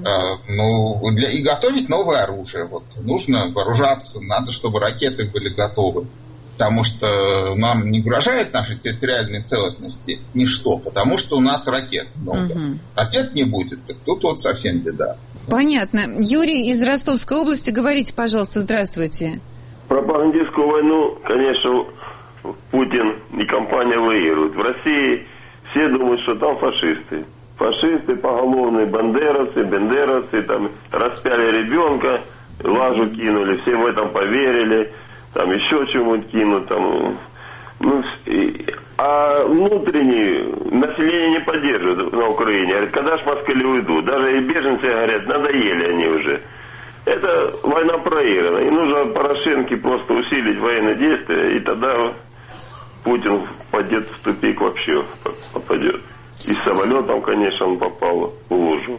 И готовить новое оружие. Вот, нужно вооружаться, надо, чтобы ракеты были готовы. Потому что нам не угрожает нашей территориальной целостности ничто, потому что у нас ракет много. Ракет не будет, так тут вот совсем беда. Понятно. Юрий из Ростовской области, говорите, пожалуйста, здравствуйте. Пропагандистскую войну, конечно, Путин и компания выигрывают. В России все думают, что там фашисты. Фашисты поголовные, бендеровцы, там распяли ребенка, лажу кинули, все в этом поверили. Там еще чему-нибудь кинут, там, а внутреннее население не поддерживает на Украине. Говорят, когда ж москали уйдут? Даже и беженцы говорят, надоели они уже. Это война проиграна. И нужно Порошенке просто усилить военные действия, и тогда Путин впадет в тупик вообще, попадет. И с самолетом, конечно, он попал в лужу.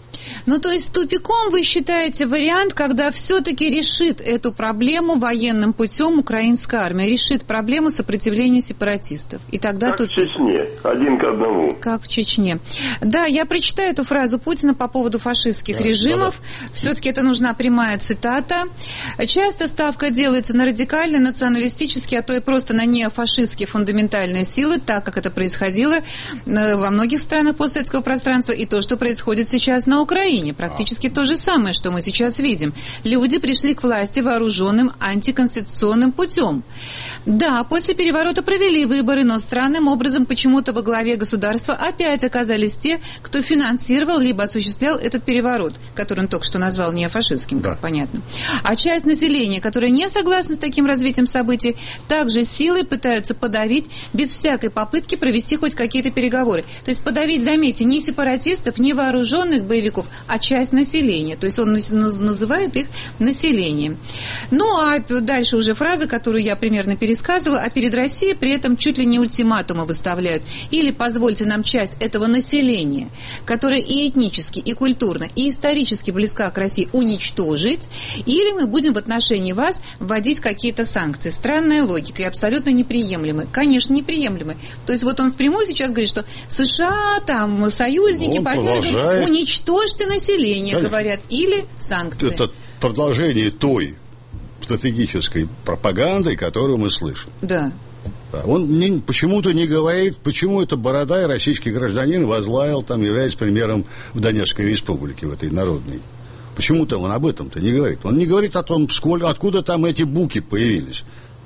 Ну, то есть тупиком вы считаете вариант, когда все-таки решит эту проблему военным путем украинская армия, решит проблему сопротивления сепаратистов. И тогда как тупик. В Чечне, 1:1. Как в Чечне. Да, я прочитаю эту фразу Путина по поводу фашистских режимов. Да. Все-таки это нужна прямая цитата. Часто ставка делается на радикальные, националистические, а то и просто на неофашистские фундаментальные силы, так как это происходило во многих странах постсоветского пространства, и то, что происходит сейчас на Украине. Практически то же самое, что мы сейчас видим. Люди пришли к власти вооруженным антиконституционным путем. Да, после переворота провели выборы, но странным образом почему-то во главе государства опять оказались те, кто финансировал либо осуществлял этот переворот, который он только что назвал неофашистским, как понятно. А часть населения, которая не согласна с таким развитием событий, также силой пытаются подавить без всякой попытки провести хоть какие-то переговоры. То есть подавить, заметьте, не сепаратистов, не вооруженных боевиков, а часть населения. То есть он называет их населением. Ну, а дальше уже фраза, которую я примерно пересказывала, а перед Россией при этом чуть ли не ультиматумы выставляют. Или позвольте нам часть этого населения, которое и этнически, и культурно, и исторически близка к России, уничтожить, или мы будем в отношении вас вводить какие-то санкции. Странная логика и абсолютно неприемлемая. Конечно, неприемлемая. То есть вот он впрямую сейчас говорит, что США, там, союзники, партнеры, уничтожьте население, конечно, говорят, или санкции. Это продолжение той стратегической пропаганды, которую мы слышим. Да. Он мне почему-то не говорит, почему это Бородай, российский гражданин, возглавил, там, является премьером в Донецкой республике, в этой народной. Почему-то он об этом-то не говорит. Он не говорит о том, откуда там эти буки появились.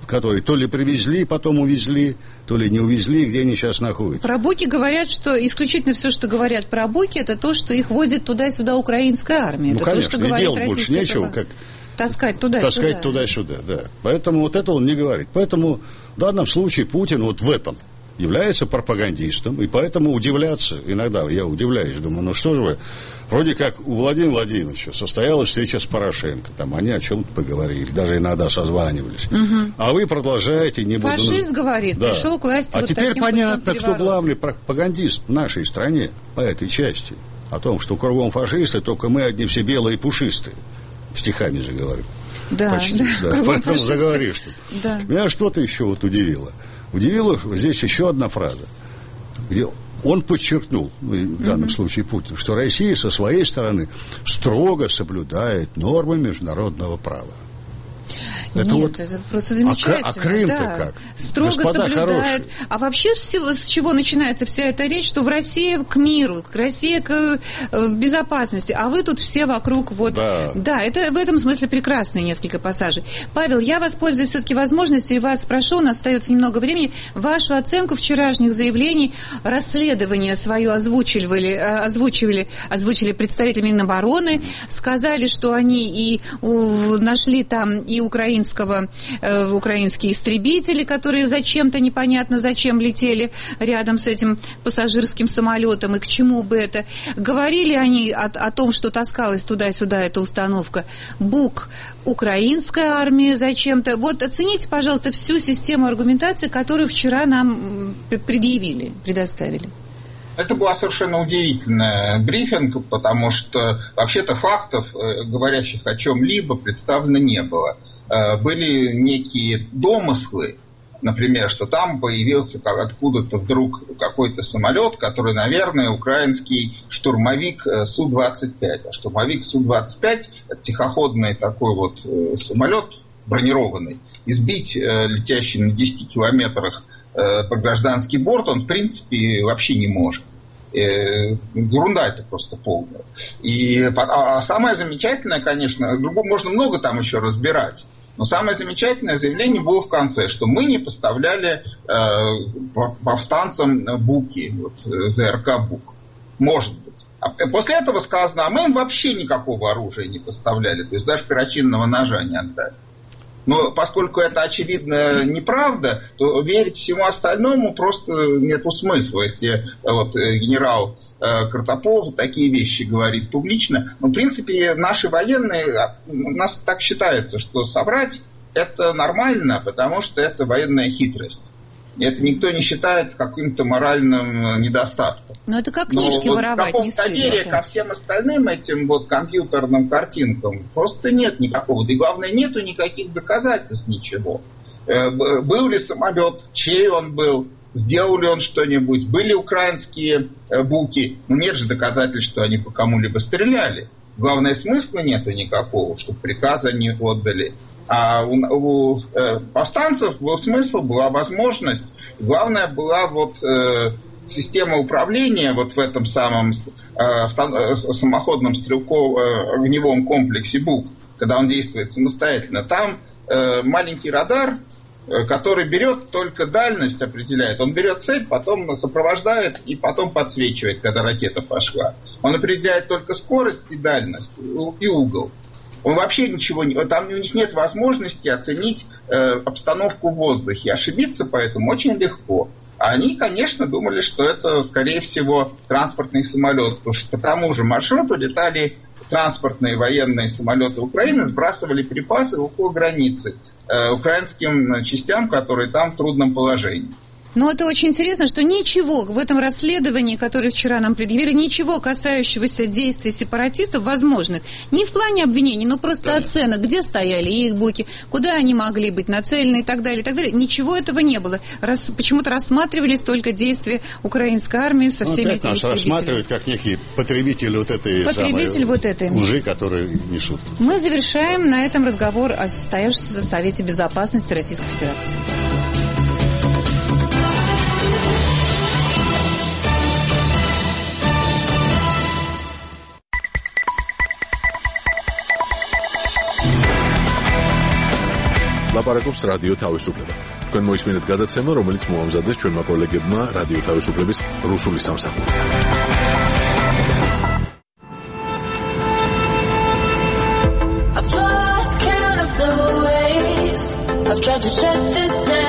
которые то ли привезли, потом увезли, то ли не увезли, где они сейчас находятся. Про Буки говорят, что исключительно все, что говорят про Буки, это то, что их возит туда-сюда украинская армия. Ну, это конечно, то, что и делать больше нечего, как таскать туда-сюда, да. Поэтому вот это он не говорит. Поэтому в данном случае Путин вот в этом является пропагандистом, и поэтому удивляться, иногда я удивляюсь, думаю, ну что же вы, вроде как у Владимира Владимировича состоялась встреча с Порошенко, там они о чем-то поговорили, даже иногда созванивались, а вы продолжаете, не буду... Фашист говорит, да. Пришел к власти вот теперь таким понятно, кто главный пропагандист в нашей стране по этой части, о том, что кругом фашисты, только мы одни все белые и пушистые, стихами заговорю. Да, почти, да. Поэтому заговоришь тут. Да. Меня что-то еще вот удивило. Удивила здесь еще одна фраза, где он подчеркнул, в данном случае Путин, что Россия со своей стороны строго соблюдает нормы международного права. Это Нет, вот... это просто замечательно. А Крым-то да. как? Строго Господа соблюдает. хорошие. А вообще с чего начинается вся эта речь, что в России к миру, к России к безопасности, а вы тут все вокруг вот... Да, это в этом смысле прекрасные несколько пассажей. Павел, я воспользуюсь все-таки возможностью и вас спрошу, у нас остается немного времени, вашу оценку вчерашних заявлений, расследование свое озвучили представители Минобороны, сказали, что они и нашли там и украинские истребители, которые зачем-то непонятно зачем летели рядом с этим пассажирским самолетом и к чему бы это. Говорили они о том, что таскалась туда-сюда эта установка. БУК, украинская армия зачем-то. Вот оцените, пожалуйста, всю систему аргументации, которую вчера нам предоставили. Это была совершенно удивительная брифинг, потому что вообще-то фактов, говорящих о чем-либо, представлено не было. Были некие домыслы, например, что там появился откуда-то вдруг какой-то самолет, который, наверное, украинский штурмовик Су-25. А штурмовик Су-25 – это тихоходный такой вот самолет бронированный. Избить летящий на 10 километрах по гражданский борт он, в принципе, вообще не может. Ерунда это просто полная. А самое замечательное, конечно, можно много там еще разбирать, но самое замечательное заявление было в конце, что мы не поставляли повстанцам БУКи, вот, ЗРК БУК. Может быть. А после этого сказано, а мы им вообще никакого оружия не поставляли, то есть даже перочинного ножа не отдали. Но поскольку это, очевидно, неправда, то верить всему остальному просто нету смысла. Если вот генерал Картопов такие вещи говорит публично. Но, в принципе, наши военные, у нас так считается, что соврать это нормально, потому что это военная хитрость. И это никто не считает каким-то моральным недостатком. Но это как книжки воровать, не стыдно. Доверия ко всем остальным этим вот компьютерным картинкам просто нет никакого. Да и главное, нету никаких доказательств ничего. Был ли самолет, чей он был, сделал ли он что-нибудь, были украинские БУКи. Но нет же доказательств, что они по кому-либо стреляли. Главное, смысла нету никакого, чтобы приказ они отдали. А у повстанцев был смысл, была возможность. Главное, была вот система управления вот в этом самом самоходном стрелково-огневом комплексе БУК, когда он действует самостоятельно. Там маленький радар, который берет только дальность, определяет. Он берет цель, потом сопровождает и потом подсвечивает, когда ракета пошла. Он определяет только скорость и дальность, и угол. Он вообще ничего не... Там у них нет возможности оценить обстановку в воздухе. Ошибиться поэтому очень легко. А они, конечно, думали, что это, скорее всего, транспортный самолет. Потому что по тому же маршруту летали транспортные военные самолеты Украины, сбрасывали припасы около границы украинским частям, которые там в трудном положении. Но это очень интересно, что ничего в этом расследовании, которое вчера нам предъявили, ничего касающегося действий сепаратистов возможных, не в плане обвинений, но просто оценок, где стояли их БУКи, куда они могли быть нацелены и так далее, ничего этого не было. Почему-то рассматривались только действия украинской армии со всеми этими истребителями. Рассматривают как некий потребитель вот этой лжи, которые несут. Мы завершаем на этом разговор о состоявшемся Совете Безопасности Российской Федерации. ლაპარაკობს რადიო თავისუფლება. თქვენ მოისმინეთ გადაცემა, რომელიც მოამზადეს ჩვენმა კოლეგებმა რადიო თავისუფლების რუსული სამსახური. I've lost count of the ways I've tried to shut this down.